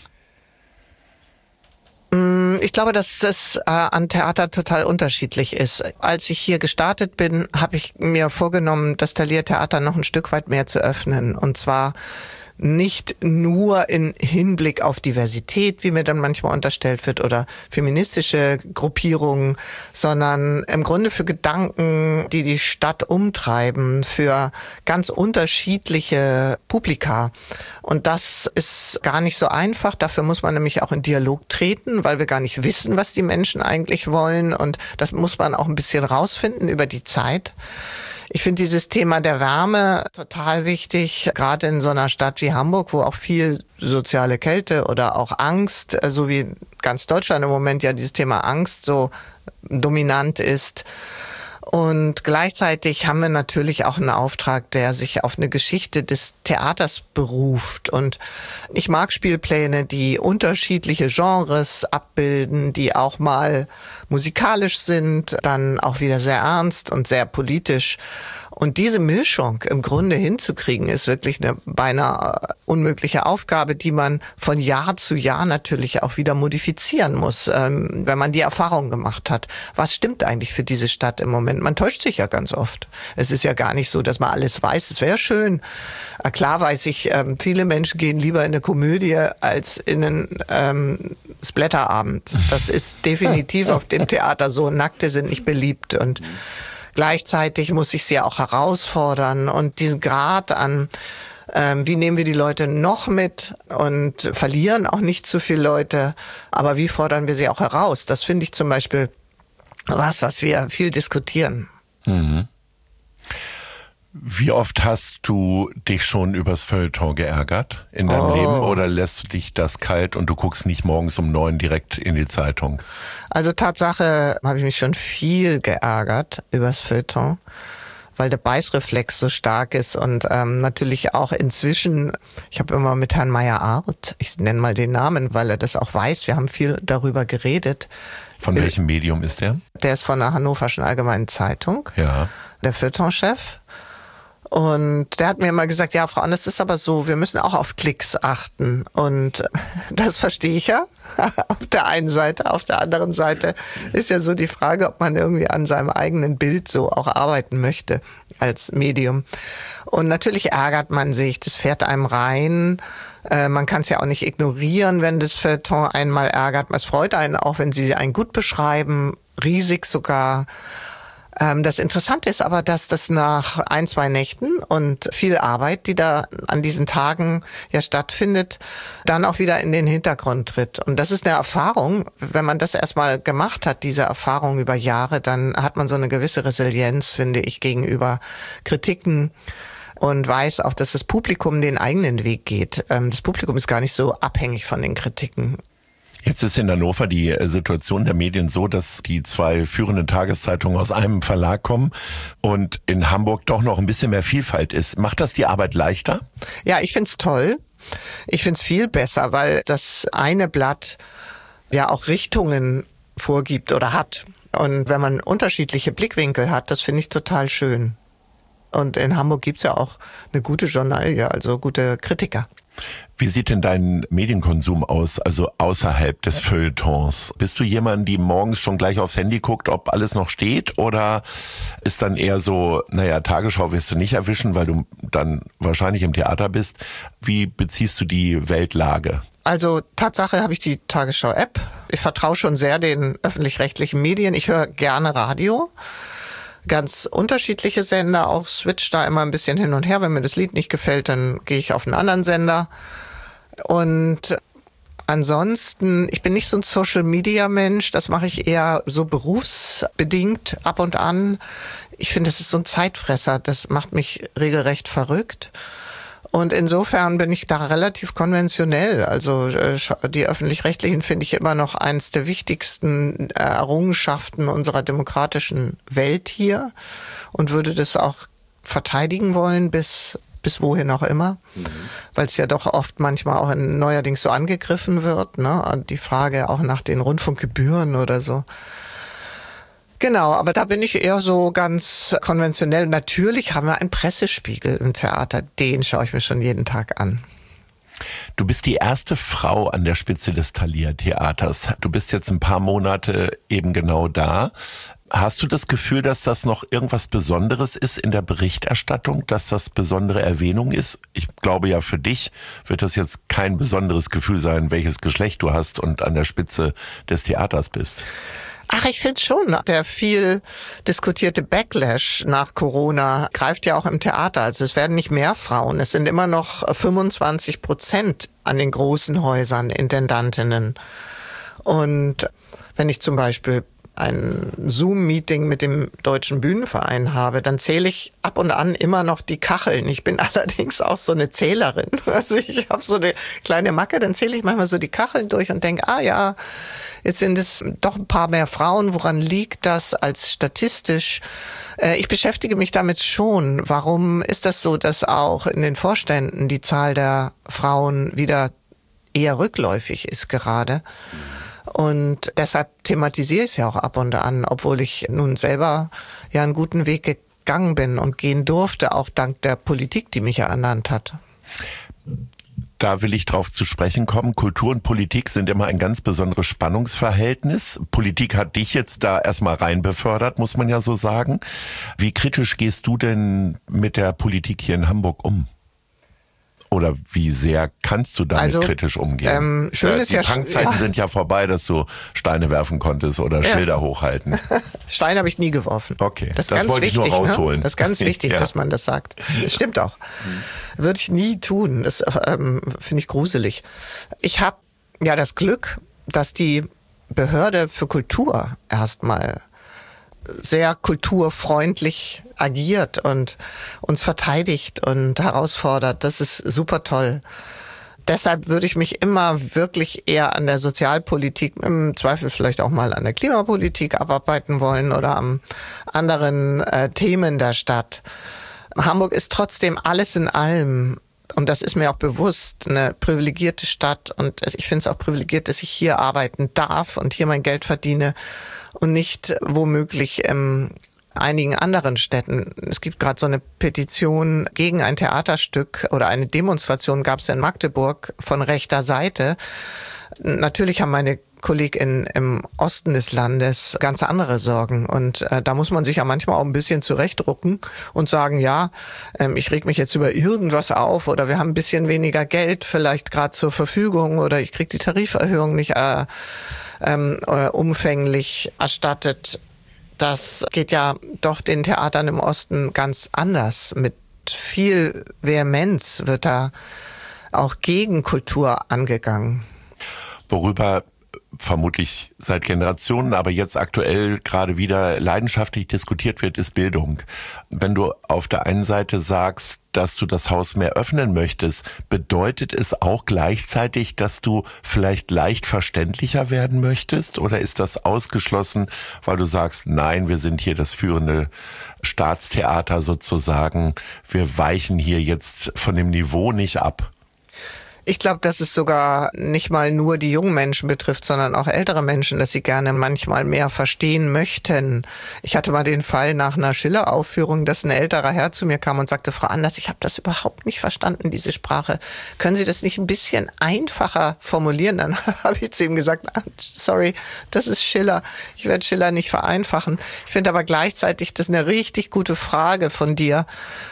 Ich glaube, dass das äh, an Theater total unterschiedlich ist. Als ich hier gestartet bin, habe ich mir vorgenommen, das Thalia Theater noch ein Stück weit mehr zu öffnen. Und zwar nicht nur in Hinblick auf Diversität, wie mir dann manchmal unterstellt wird, oder feministische Gruppierungen, sondern im Grunde für Gedanken, die die Stadt umtreiben, für ganz unterschiedliche Publika. Und das ist gar nicht so einfach. Dafür muss man nämlich auch in Dialog treten, weil wir gar nicht wissen, was die Menschen eigentlich wollen. Und das muss man auch ein bisschen rausfinden über die Zeit. Ich finde dieses Thema der Wärme total wichtig, gerade in so einer Stadt wie Hamburg, wo auch viel soziale Kälte oder auch Angst, so wie ganz Deutschland im Moment ja dieses Thema Angst so dominant ist. Und gleichzeitig haben wir natürlich auch einen Auftrag, der sich auf eine Geschichte des Theaters beruft. Und ich mag Spielpläne, die unterschiedliche Genres abbilden, die auch mal musikalisch sind, dann auch wieder sehr ernst und sehr politisch. Und diese Mischung im Grunde hinzukriegen, ist wirklich eine beinahe unmögliche Aufgabe, die man von Jahr zu Jahr natürlich auch wieder modifizieren muss, ähm, wenn man die Erfahrung gemacht hat. Was stimmt eigentlich für diese Stadt im Moment? Man täuscht sich ja ganz oft. Es ist ja gar nicht so, dass man alles weiß. Es wäre schön. Äh, klar weiß ich, ähm, viele Menschen gehen lieber in eine Komödie als in einen ähm, Splatterabend. Das ist definitiv auf dem Theater so. Nackte sind nicht beliebt und gleichzeitig muss ich sie auch herausfordern und diesen Grad an, ähm, wie nehmen wir die Leute noch mit und verlieren auch nicht zu viele Leute, aber wie fordern wir sie auch heraus? Das finde ich zum Beispiel was, was wir viel diskutieren. Mhm. Wie oft hast du dich schon übers Feuilleton geärgert in deinem Oh. Leben oder lässt du dich das kalt und du guckst nicht morgens um neun direkt in die Zeitung? Also Tatsache habe ich mich schon viel geärgert übers Feuilleton, weil der Beißreflex so stark ist und ähm, natürlich auch inzwischen, ich habe immer mit Herrn Meyer-Arndt, ich nenne mal den Namen, weil er das auch weiß, wir haben viel darüber geredet. Von welchem Medium ist der? Der ist von der Hannoverschen Allgemeinen Zeitung, Ja. der Feuilleton-Chef. Und der hat mir immer gesagt, ja, Frau Anders, das ist aber so, wir müssen auch auf Klicks achten. Und das verstehe ich ja auf der einen Seite. Auf der anderen Seite ist ja so die Frage, ob man irgendwie an seinem eigenen Bild so auch arbeiten möchte als Medium. Und natürlich ärgert man sich, das fährt einem rein. Äh, man kann es ja auch nicht ignorieren, wenn das Feuilleton einmal ärgert. Es freut einen auch, wenn sie einen gut beschreiben, riesig sogar. Das Interessante ist aber, dass das nach ein, zwei Nächten und viel Arbeit, die da an diesen Tagen ja stattfindet, dann auch wieder in den Hintergrund tritt. Und das ist eine Erfahrung, wenn man das erstmal gemacht hat, diese Erfahrung über Jahre, dann hat man so eine gewisse Resilienz, finde ich, gegenüber Kritiken und weiß auch, dass das Publikum den eigenen Weg geht. Das Publikum ist gar nicht so abhängig von den Kritiken. Jetzt ist in Hannover die Situation der Medien so, dass die zwei führenden Tageszeitungen aus einem Verlag kommen und in Hamburg doch noch ein bisschen mehr Vielfalt ist. Macht das die Arbeit leichter? Ja, ich find's toll. Ich find's viel besser, weil das eine Blatt ja auch Richtungen vorgibt oder hat. Und wenn man unterschiedliche Blickwinkel hat, das finde ich total schön. Und in Hamburg gibt's ja auch eine gute Journalie, also gute Kritiker. Wie sieht denn dein Medienkonsum aus, also außerhalb des Feuilletons? Bist du jemand, die morgens schon gleich aufs Handy guckt, ob alles noch steht? Oder ist dann eher so, naja, Tagesschau wirst du nicht erwischen, weil du dann wahrscheinlich im Theater bist. Wie beziehst du die Weltlage? Also Tatsache habe ich die Tagesschau-App. Ich vertraue schon sehr den öffentlich-rechtlichen Medien. Ich höre gerne Radio. Ganz unterschiedliche Sender, auch switch da immer ein bisschen hin und her. Wenn mir das Lied nicht gefällt, dann gehe ich auf einen anderen Sender. Und ansonsten, ich bin nicht so ein Social-Media-Mensch, das mache ich eher so berufsbedingt ab und an. Ich finde, das ist so ein Zeitfresser, das macht mich regelrecht verrückt. Und insofern bin ich da relativ konventionell. Also die Öffentlich-Rechtlichen finde ich immer noch eines der wichtigsten Errungenschaften unserer demokratischen Welt hier und würde das auch verteidigen wollen bis bis wohin auch immer, mhm. weil es ja doch oft manchmal auch in, neuerdings so angegriffen wird, ne? Die Frage auch nach den Rundfunkgebühren oder so. Genau, aber da bin ich eher so ganz konventionell. Natürlich haben wir einen Pressespiegel im Theater, den schaue ich mir schon jeden Tag an. Du bist die erste Frau an der Spitze des Thalia-Theaters. Du bist jetzt ein paar Monate eben genau da. Hast du das Gefühl, dass das noch irgendwas Besonderes ist in der Berichterstattung, dass das besondere Erwähnung ist? Ich glaube ja, für dich wird das jetzt kein besonderes Gefühl sein, welches Geschlecht du hast und an der Spitze des Theaters bist. Ach, ich finde schon, der viel diskutierte Backlash nach Corona greift ja auch im Theater. Also es werden nicht mehr Frauen, es sind immer noch fünfundzwanzig Prozent an den großen Häusern Intendantinnen. Und wenn ich zum Beispiel ein Zoom-Meeting mit dem Deutschen Bühnenverein habe, dann zähle ich ab und an immer noch die Kacheln. Ich bin allerdings auch so eine Zählerin. Also ich habe so eine kleine Macke, dann zähle ich manchmal so die Kacheln durch und denke, ah ja, jetzt sind es doch ein paar mehr Frauen. Woran liegt das als statistisch? Ich beschäftige mich damit schon. Warum ist das so, dass auch in den Vorständen die Zahl der Frauen wieder eher rückläufig ist gerade? Und deshalb thematisiere ich es ja auch ab und an, obwohl ich nun selber ja einen guten Weg gegangen bin und gehen durfte, auch dank der Politik, die mich ja ernannt hat. Da will ich drauf zu sprechen kommen. Kultur und Politik sind immer ein ganz besonderes Spannungsverhältnis. Politik hat dich jetzt da erstmal rein befördert, muss man ja so sagen. Wie kritisch gehst du denn mit der Politik hier in Hamburg um? Oder wie sehr kannst du damit also, kritisch umgehen? Ähm, schön ist die ja, Punkzeiten ja. sind ja vorbei, dass du Steine werfen konntest oder ja. Schilder hochhalten. Steine habe ich nie geworfen. Okay, das, ist das ganz wollte wichtig, ich nur rausholen. Ne? Das ist ganz wichtig, ja. dass man das sagt. Das stimmt auch. Mhm. Würde ich nie tun. Das ähm, finde ich gruselig. Ich habe ja das Glück, dass die Behörde für Kultur erstmal sehr kulturfreundlich agiert und uns verteidigt und herausfordert. Das ist super toll. Deshalb würde ich mich immer wirklich eher an der Sozialpolitik, im Zweifel vielleicht auch mal an der Klimapolitik abarbeiten wollen oder an anderen äh, Themen der Stadt. Hamburg ist trotzdem alles in allem, und das ist mir auch bewusst, eine privilegierte Stadt. Und ich finde es auch privilegiert, dass ich hier arbeiten darf und hier mein Geld verdiene und nicht womöglich im einigen anderen Städten. Es gibt gerade so eine Petition gegen ein Theaterstück oder eine Demonstration gab es in Magdeburg von rechter Seite. Natürlich haben meine KollegInnen im Osten des Landes ganz andere Sorgen und äh, da muss man sich ja manchmal auch ein bisschen zurechtrucken und sagen, ja, ähm, ich reg mich jetzt über irgendwas auf oder wir haben ein bisschen weniger Geld vielleicht gerade zur Verfügung oder ich krieg die Tariferhöhung nicht äh, ähm, äh, umfänglich erstattet. Das geht ja doch den Theatern im Osten ganz anders. Mit viel Vehemenz wird da auch gegen Kultur angegangen. Worüber vermutlich seit Generationen, aber jetzt aktuell gerade wieder leidenschaftlich diskutiert wird, ist Bildung. Wenn du auf der einen Seite sagst, dass du das Haus mehr öffnen möchtest, bedeutet es auch gleichzeitig, dass du vielleicht leicht verständlicher werden möchtest? Oder ist das ausgeschlossen, weil du sagst, nein, wir sind hier das führende Staatstheater sozusagen, wir weichen hier jetzt von dem Niveau nicht ab? Ich glaube, dass es sogar nicht mal nur die jungen Menschen betrifft, sondern auch ältere Menschen, dass sie gerne manchmal mehr verstehen möchten. Ich hatte mal den Fall nach einer Schiller-Aufführung, dass ein älterer Herr zu mir kam und sagte, Frau Anders, ich habe das überhaupt nicht verstanden, diese Sprache. Können Sie das nicht ein bisschen einfacher formulieren? Dann habe ich zu ihm gesagt, sorry, das ist Schiller. Ich werde Schiller nicht vereinfachen. Ich finde aber gleichzeitig, das ist eine richtig gute Frage von dir,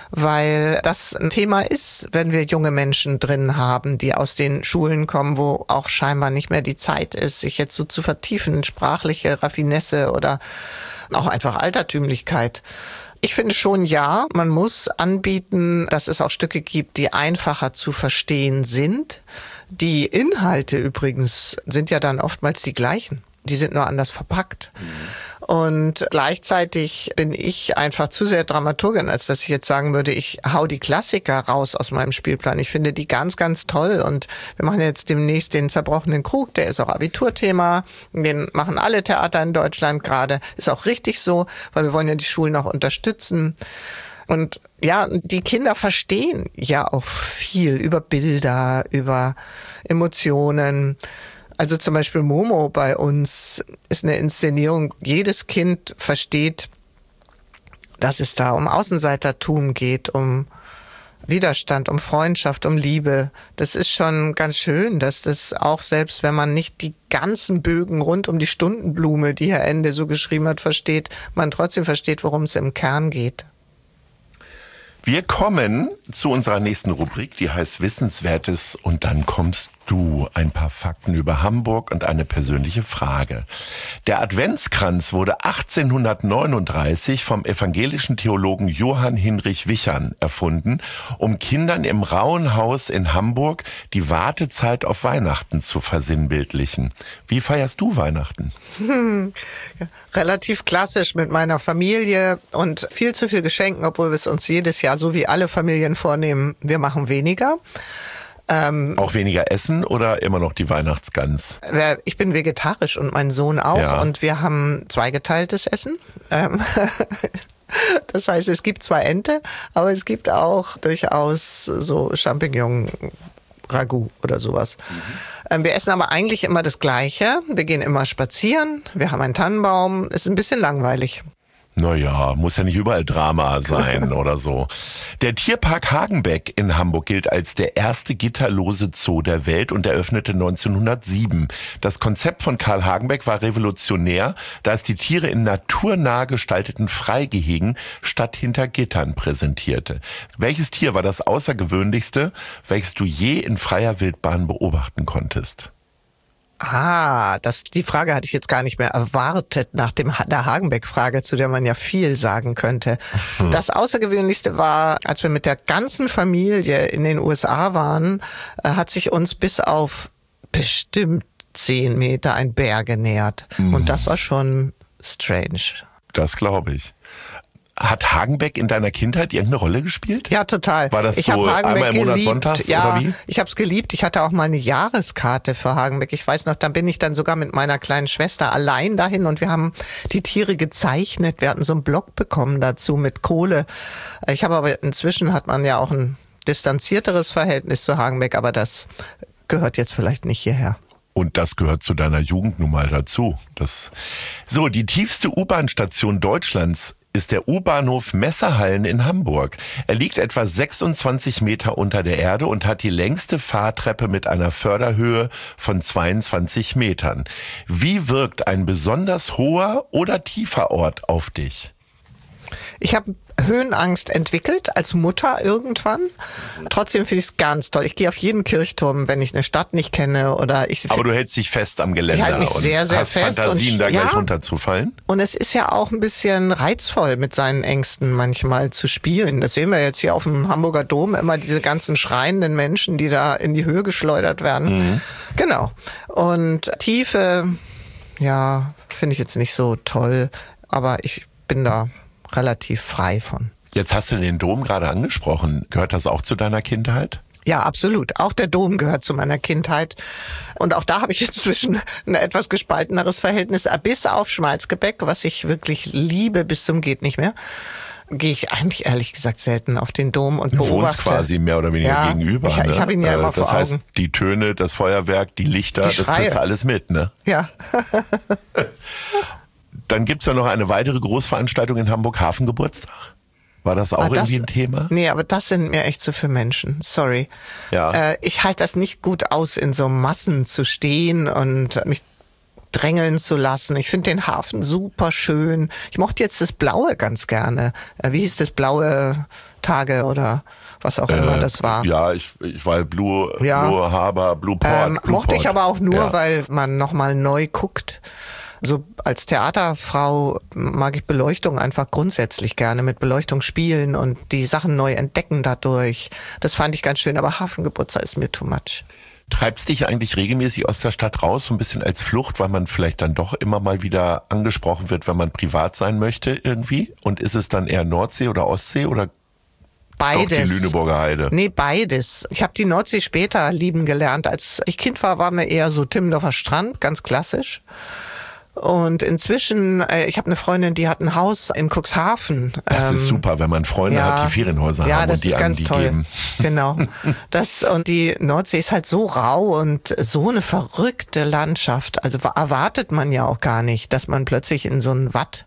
weil das ein Thema ist, wenn wir junge Menschen drin haben, die aus den Schulen kommen, wo auch scheinbar nicht mehr die Zeit ist, sich jetzt so zu vertiefen in sprachliche Raffinesse oder auch einfach Altertümlichkeit. Ich finde schon, ja, man muss anbieten, dass es auch Stücke gibt, die einfacher zu verstehen sind. Die Inhalte übrigens sind ja dann oftmals die gleichen. Die sind nur anders verpackt. Mhm. Und gleichzeitig bin ich einfach zu sehr Dramaturgin, als dass ich jetzt sagen würde, ich hau die Klassiker raus aus meinem Spielplan. Ich finde die ganz, ganz toll. Und wir machen jetzt demnächst den Zerbrochenen Krug. Der ist auch Abiturthema. Den machen alle Theater in Deutschland gerade. Ist auch richtig so, weil wir wollen ja die Schulen auch unterstützen. Und ja, die Kinder verstehen ja auch viel über Bilder, über Emotionen. Also zum Beispiel Momo bei uns ist eine Inszenierung, jedes Kind versteht, dass es da um Außenseitertum geht, um Widerstand, um Freundschaft, um Liebe. Das ist schon ganz schön, dass das auch, selbst wenn man nicht die ganzen Bögen rund um die Stundenblume, die Herr Ende so geschrieben hat, versteht, man trotzdem versteht, worum es im Kern geht. Wir kommen zu unserer nächsten Rubrik, die heißt Wissenswertes, und dann kommst du. Ein paar Fakten über Hamburg und eine persönliche Frage. Der Adventskranz wurde achtzehnhundertneununddreißig vom evangelischen Theologen Johann Hinrich Wichern erfunden, um Kindern im Rauhenhaus in Hamburg die Wartezeit auf Weihnachten zu versinnbildlichen. Wie feierst du Weihnachten? Hm, relativ klassisch mit meiner Familie und viel zu viel Geschenken, obwohl wir es uns jedes Jahr, so wie alle Familien, vornehmen, wir machen weniger. Ähm, auch weniger essen oder immer noch die Weihnachtsgans? Ich bin vegetarisch und mein Sohn auch, ja. Und wir haben zweigeteiltes Essen. Ähm, das heißt, es gibt zwar Ente, aber es gibt auch durchaus so Champignon Ragout oder sowas. Mhm. Wir essen aber eigentlich immer das Gleiche. Wir gehen immer spazieren, wir haben einen Tannenbaum. Es ist ein bisschen langweilig. Naja, muss ja nicht überall Drama sein oder so. Der Tierpark Hagenbeck in Hamburg gilt als der erste gitterlose Zoo der Welt und eröffnete neunzehnhundertsieben. Das Konzept von Karl Hagenbeck war revolutionär, da es die Tiere in naturnah gestalteten Freigehegen statt hinter Gittern präsentierte. Welches Tier war das Außergewöhnlichste, welches du je in freier Wildbahn beobachten konntest? Ah, das, die Frage hatte ich jetzt gar nicht mehr erwartet nach dem, der Hagenbeck-Frage, zu der man ja viel sagen könnte. Mhm. Das Außergewöhnlichste war, als wir mit der ganzen Familie in den U S A waren, hat sich uns bis auf bestimmt zehn Meter ein Bär genähert. Mhm. Und das war schon strange. Das glaube ich. Hat Hagenbeck in deiner Kindheit irgendeine Rolle gespielt? Ja, total. War das ich so einmal im Monat geliebt. sonntags ja, oder wie? Ich habe es geliebt. Ich hatte auch mal eine Jahreskarte für Hagenbeck. Ich weiß noch, dann bin ich dann sogar mit meiner kleinen Schwester allein dahin und wir haben die Tiere gezeichnet. Wir hatten so einen Block bekommen dazu mit Kohle. Ich habe aber inzwischen hat man ja auch ein distanzierteres Verhältnis zu Hagenbeck, aber das gehört jetzt vielleicht nicht hierher. Und das gehört zu deiner Jugend nun mal dazu. Das so, die tiefste U-Bahn-Station Deutschlands ist der U-Bahnhof Messerhallen in Hamburg. Er liegt etwa sechsundzwanzig Meter unter der Erde und hat die längste Fahrtreppe mit einer Förderhöhe von zweiundzwanzig Metern. Wie wirkt ein besonders hoher oder tiefer Ort auf dich? Ich habe Höhenangst entwickelt als Mutter irgendwann. Trotzdem finde ich es ganz toll. Ich gehe auf jeden Kirchturm, wenn ich eine Stadt nicht kenne oder ich. Aber du hältst dich fest am Geländer. Ich halte mich und sehr, sehr hast fest. Fantasien, und, da gleich ja, runterzufallen? Und es ist ja auch ein bisschen reizvoll, mit seinen Ängsten manchmal zu spielen. Das sehen wir jetzt hier auf dem Hamburger Dom, immer diese ganzen schreienden Menschen, die da in die Höhe geschleudert werden. Mhm. Genau. Und Tiefe, ja, finde ich jetzt nicht so toll, aber ich bin da relativ frei von. Jetzt hast du den Dom gerade angesprochen. Gehört das auch zu deiner Kindheit? Ja, absolut. Auch der Dom gehört zu meiner Kindheit. Und auch da habe ich inzwischen ein etwas gespalteneres Verhältnis. Bis auf Schmalzgebäck, was ich wirklich liebe bis zum geht nicht mehr, gehe ich eigentlich ehrlich gesagt selten auf den Dom und beobachte. Du wohnst quasi mehr oder weniger ja, gegenüber. Ich, ne? ich habe ihn ja immer das vor heißt, Augen. Die Töne, das Feuerwerk, die Lichter, die das kriegst du alles mit, ne? Ja. Dann gibt's ja noch eine weitere Großveranstaltung in Hamburg, Hafengeburtstag. War das auch das, irgendwie ein Thema? Nee, aber das sind mir echt so viele Menschen. Sorry. Ja. Äh, ich halte das nicht gut aus, in so Massen zu stehen und mich drängeln zu lassen. Ich finde den Hafen super schön. Ich mochte jetzt das Blaue ganz gerne. Äh, wie hieß das? Blaue Tage oder was auch immer äh, das war. Ja, ich, ich war Blue, ja. Blue Harbor, Blue Port. Ähm, Blue mochte Port. ich aber auch nur, ja. weil man nochmal neu guckt. So als Theaterfrau mag ich Beleuchtung einfach grundsätzlich gerne, mit Beleuchtung spielen und die Sachen neu entdecken dadurch. Das fand ich ganz schön, aber Hafengeburtstag ist mir too much. Treibst dich eigentlich regelmäßig aus der Stadt raus, so ein bisschen als Flucht, weil man vielleicht dann doch immer mal wieder angesprochen wird, wenn man privat sein möchte irgendwie? Und ist es dann eher Nordsee oder Ostsee oder Beides. auch die Lüneburger Heide? Nee, beides. Ich habe die Nordsee später lieben gelernt. Als ich Kind war, war mir eher so Timmendorfer Strand, ganz klassisch. Und inzwischen, äh, ich habe eine Freundin, die hat ein Haus in Cuxhaven. Das ähm, ist super, wenn man Freunde ja, hat, die Ferienhäuser ja, haben das und die ist einem ganz die toll. geben. Genau. Das, und die Nordsee ist halt so rau und so eine verrückte Landschaft. Also erwartet man ja auch gar nicht, dass man plötzlich in so ein Watt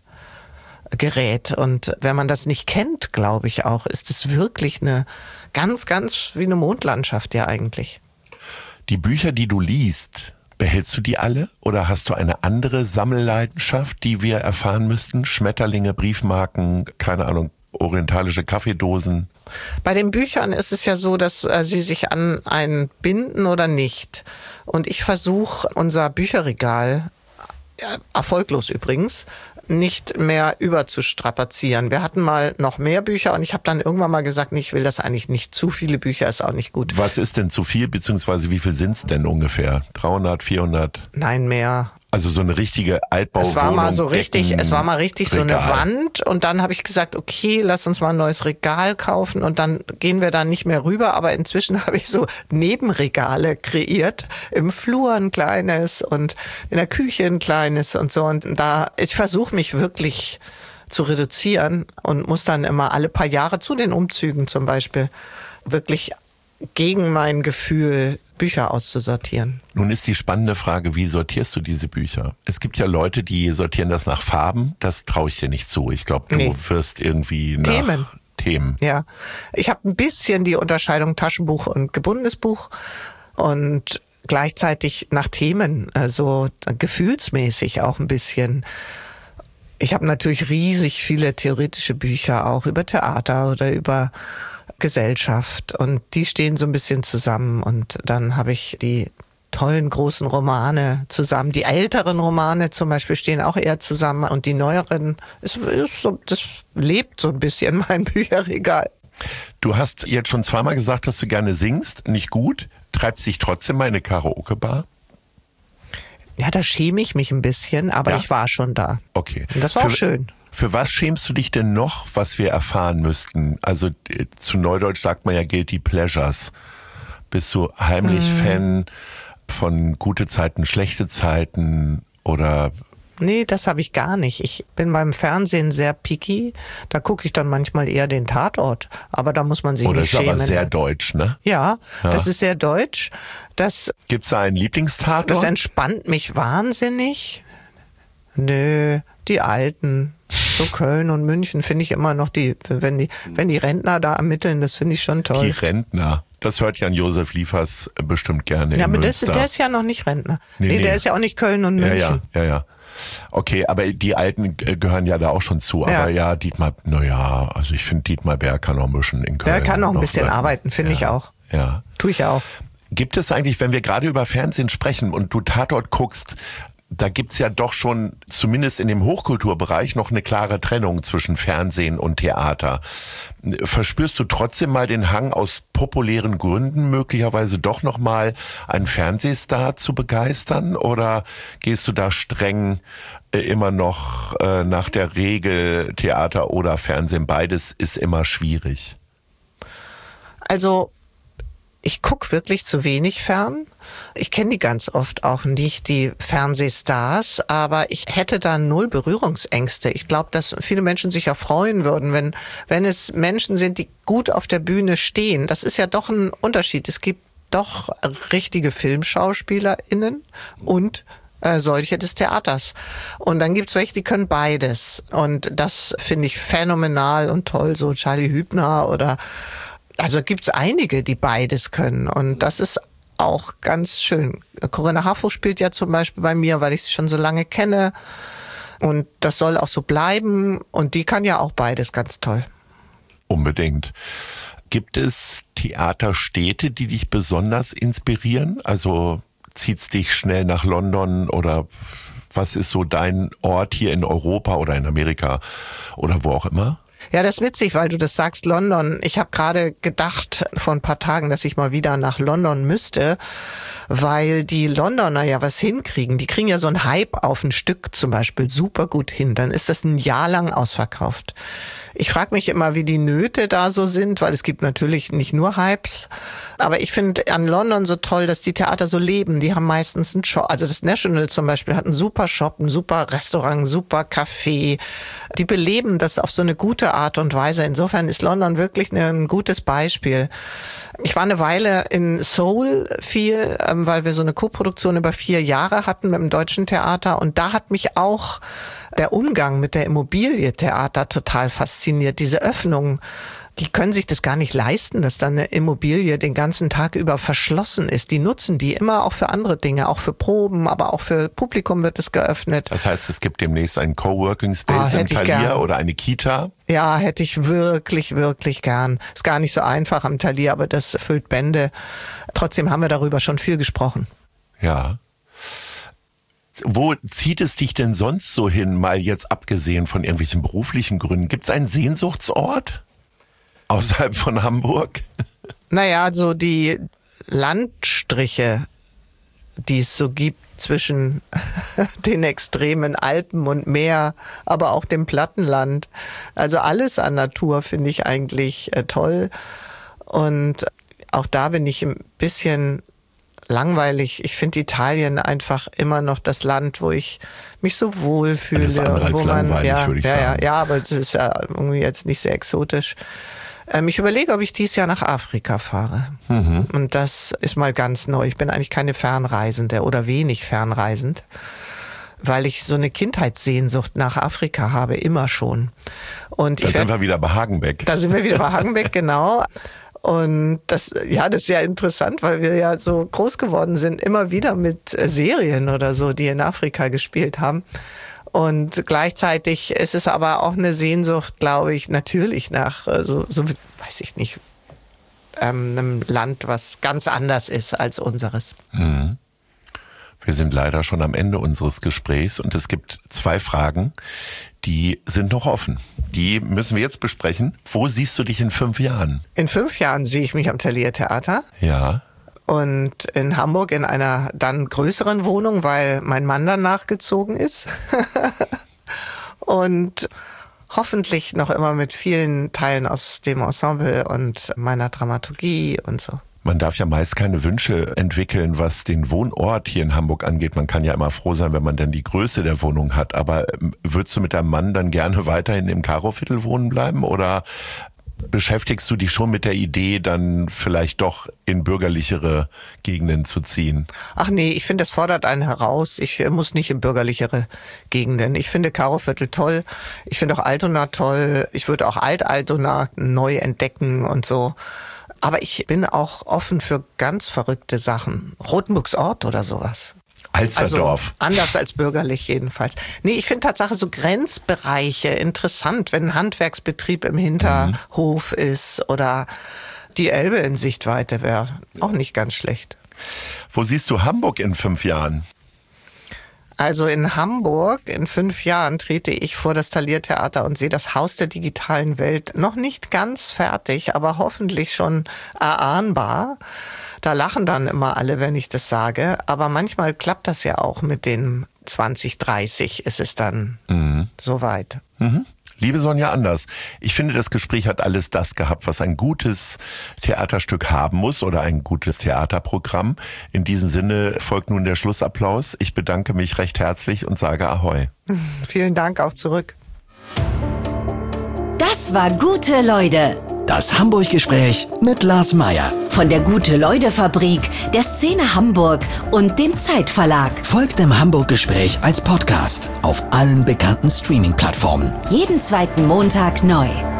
gerät. Und wenn man das nicht kennt, glaube ich auch, ist es wirklich eine ganz, ganz wie eine Mondlandschaft ja eigentlich. Die Bücher, die du liest, behältst du die alle oder hast du eine andere Sammelleidenschaft, die wir erfahren müssten? Schmetterlinge, Briefmarken, keine Ahnung, orientalische Kaffeedosen? Bei den Büchern ist es ja so, dass äh, sie sich an einen binden oder nicht. Und ich versuche unser Bücherregal, äh, erfolglos übrigens, nicht mehr überzustrapazieren. Wir hatten mal noch mehr Bücher und ich habe dann irgendwann mal gesagt, nee, ich will das eigentlich nicht. Zu viele Bücher ist auch nicht gut. Was ist denn zu viel, beziehungsweise wie viel sind's denn ungefähr? dreihundert, vierhundert? Nein, mehr. Also so eine richtige Altbauwohnung. Es war mal so richtig, es war mal richtig so eine Regal. Wand und dann habe ich gesagt, okay, lass uns mal ein neues Regal kaufen und dann gehen wir da nicht mehr rüber, aber inzwischen habe ich so Nebenregale kreiert, im Flur ein kleines und in der Küche ein kleines und so und da, ich versuche mich wirklich zu reduzieren und muss dann immer alle paar Jahre zu den Umzügen zum Beispiel wirklich gegen mein Gefühl Bücher auszusortieren. Nun ist die spannende Frage, wie sortierst du diese Bücher? Es gibt ja Leute, die sortieren das nach Farben. Das traue ich dir nicht zu. Ich glaube, du Nee. wirst irgendwie nach Themen. Themen. Ja, ich habe ein bisschen die Unterscheidung Taschenbuch und gebundenes Buch und gleichzeitig nach Themen, also gefühlsmäßig auch ein bisschen. Ich habe natürlich riesig viele theoretische Bücher auch über Theater oder über Gesellschaft und die stehen so ein bisschen zusammen und dann habe ich die tollen großen Romane zusammen. Die älteren Romane zum Beispiel stehen auch eher zusammen und die neueren, es ist so, das lebt so ein bisschen mein Bücherregal. Du hast jetzt schon zweimal gesagt, dass du gerne singst, nicht gut. Treibst dich trotzdem mal in eine Karaoke-Bar? Ja, da schäme ich mich ein bisschen, aber Ja. ich war schon da. Okay. Und das war Für- auch schön. Für was schämst du dich denn noch, was wir erfahren müssten? Also zu Neudeutsch sagt man ja Guilty Pleasures. Bist du heimlich hm. Fan von gute Zeiten, schlechte Zeiten oder... Nee, das habe ich gar nicht. Ich bin beim Fernsehen sehr picky. Da gucke ich dann manchmal eher den Tatort. Aber da muss man sich oh, nicht schämen. Das ist aber sehr deutsch, ne? Ja, ja. das ist sehr deutsch. Das, Gibt's da einen Lieblingstatort? Das entspannt mich wahnsinnig. Nö, die Alten. So Köln und München finde ich immer noch die, wenn die, wenn die Rentner da ermitteln, das finde ich schon toll. Die Rentner. Das hört Jan-Josef Liefers bestimmt gerne ja, in aber Münster. Das, der ist ja noch nicht Rentner. Nee, nee, nee, der ist ja auch nicht Köln und München. Ja, ja, ja, ja. Okay, aber die Alten gehören ja da auch schon zu. Ja. Aber ja, Dietmar, naja, also ich finde, Dietmar Bär kann noch ein bisschen in Köln. Der kann noch ein noch bisschen bleiben. arbeiten, finde ja. ich auch. Ja. Tue ich auch. Gibt es eigentlich, wenn wir gerade über Fernsehen sprechen und du Tatort guckst, da gibt's ja doch schon, zumindest in dem Hochkulturbereich, noch eine klare Trennung zwischen Fernsehen und Theater. Verspürst du trotzdem mal den Hang, aus populären Gründen möglicherweise doch nochmal einen Fernsehstar zu begeistern? Oder gehst du da streng äh, immer noch äh, nach der Regel Theater oder Fernsehen? Beides ist immer schwierig. Also ich gucke wirklich zu wenig fern. Ich kenne die ganz oft auch nicht, die Fernsehstars, aber ich hätte da null Berührungsängste. Ich glaube, dass viele Menschen sich ja freuen würden, wenn, wenn es Menschen sind, die gut auf der Bühne stehen. Das ist ja doch ein Unterschied. Es gibt doch richtige FilmschauspielerInnen und äh, solche des Theaters. Und dann gibt's welche, die können beides. Und das finde ich phänomenal und toll, so Charlie Hübner oder also gibt's einige, die beides können und das ist auch ganz schön. Corinna Harfouch spielt ja zum Beispiel bei mir, weil ich sie schon so lange kenne und das soll auch so bleiben und die kann ja auch beides ganz toll. Unbedingt. Gibt es Theaterstädte, die dich besonders inspirieren? Also zieht's dich schnell nach London oder was ist so dein Ort hier in Europa oder in Amerika oder wo auch immer? Ja, das ist witzig, weil du das sagst, London. Ich habe gerade gedacht vor ein paar Tagen, dass ich mal wieder nach London müsste, weil die Londoner ja was hinkriegen. Die kriegen ja so einen Hype auf ein Stück zum Beispiel super gut hin. Dann ist das ein Jahr lang ausverkauft. Ich frage mich immer, wie die Nöte da so sind, weil es gibt natürlich nicht nur Hypes. Aber ich finde an London so toll, dass die Theater so leben. Die haben meistens einen Shop. Also das National zum Beispiel hat einen super Shop, ein super Restaurant, ein super Café. Die beleben das auf so eine gute Art und Weise. Insofern ist London wirklich ein gutes Beispiel. Ich war eine Weile in Seoul viel, weil wir so eine Koproduktion über vier Jahre hatten mit dem Deutschen Theater. Und da hat mich auch der Umgang mit der Immobilie Theater total fasziniert. Diese Öffnung, die können sich das gar nicht leisten, dass dann eine Immobilie den ganzen Tag über verschlossen ist. Die nutzen die immer auch für andere Dinge, auch für Proben, aber auch für Publikum wird es geöffnet. Das heißt, es gibt demnächst einen Coworking Space oh, im Thalia oder eine Kita? Ja, hätte ich wirklich, wirklich gern. Ist gar nicht so einfach am Thalia, aber das füllt Bände. Trotzdem haben wir darüber schon viel gesprochen. Ja. Wo zieht es dich denn sonst so hin, mal jetzt abgesehen von irgendwelchen beruflichen Gründen? Gibt es einen Sehnsuchtsort außerhalb von Hamburg? Naja, so die Landstriche, die es so gibt zwischen den extremen Alpen und Meer, aber auch dem Plattenland. Also alles an Natur finde ich eigentlich äh, toll. Und auch da bin ich ein bisschen langweilig. Ich finde Italien einfach immer noch das Land, wo ich mich so wohl fühle. Alles andere als wo man, langweilig, ja, würde ich ja, sagen. Ja, ja, aber das ist ja irgendwie jetzt nicht sehr exotisch. Ähm, ich überlege, ob ich dieses Jahr nach Afrika fahre. Mhm. Und das ist mal ganz neu. Ich bin eigentlich keine Fernreisende oder wenig fernreisend, weil ich so eine Kindheitssehnsucht nach Afrika habe, immer schon. Und da ich sind werd, wir wieder bei Hagenbeck. Da sind wir wieder bei Hagenbeck, genau. Und das, ja, das ist ja interessant, weil wir ja so groß geworden sind, immer wieder mit Serien oder so, die in Afrika gespielt haben. Und gleichzeitig ist es aber auch eine Sehnsucht, glaube ich, natürlich nach so, so weiß ich nicht, ähm, einem Land, was ganz anders ist als unseres. Mhm. Wir sind leider schon am Ende unseres Gesprächs und es gibt zwei Fragen, die sind noch offen. Die müssen wir jetzt besprechen. Wo siehst du dich in fünf Jahren? In fünf Jahren sehe ich mich am Thalia Theater. Ja. Und in Hamburg in einer dann größeren Wohnung, weil mein Mann dann nachgezogen ist. Und hoffentlich noch immer mit vielen Teilen aus dem Ensemble und meiner Dramaturgie und so. Man darf ja meist keine Wünsche entwickeln, was den Wohnort hier in Hamburg angeht. Man kann ja immer froh sein, wenn man dann die Größe der Wohnung hat. Aber würdest du mit deinem Mann dann gerne weiterhin im Karoviertel wohnen bleiben oder beschäftigst du dich schon mit der Idee, dann vielleicht doch in bürgerlichere Gegenden zu ziehen? Ach nee, ich finde, das fordert einen heraus. Ich muss nicht in bürgerlichere Gegenden. Ich finde Karoviertel toll. Ich finde auch Altona toll. Ich würde auch Alt-Altona neu entdecken und so. Aber ich bin auch offen für ganz verrückte Sachen. Rotenburgs Ort oder sowas. Alsterdorf. Also anders als bürgerlich jedenfalls. Nee, ich finde Tatsache so Grenzbereiche interessant, wenn ein Handwerksbetrieb im Hinterhof mhm. ist oder die Elbe in Sichtweite wäre auch nicht ganz schlecht. Wo siehst du Hamburg in fünf Jahren? Also in Hamburg in fünf Jahren trete ich vor das Thalia-Theater und sehe das Haus der digitalen Welt. Noch nicht ganz fertig, aber hoffentlich schon erahnbar. Da lachen dann immer alle, wenn ich das sage. Aber manchmal klappt das ja auch mit den zwanzig, dreißig ist es dann mhm. soweit. Mhm. Liebe Sonja Anders, ich finde, das Gespräch hat alles das gehabt, was ein gutes Theaterstück haben muss oder ein gutes Theaterprogramm. In diesem Sinne folgt nun der Schlussapplaus. Ich bedanke mich recht herzlich und sage Ahoi. Vielen Dank auch zurück. Das war Gute Leute. Das Hamburg-Gespräch mit Lars Meier. Von der Gute-Leute-Fabrik, der Szene Hamburg und dem Zeitverlag. Folgt dem Hamburg-Gespräch als Podcast auf allen bekannten Streaming-Plattformen. Jeden zweiten Montag neu.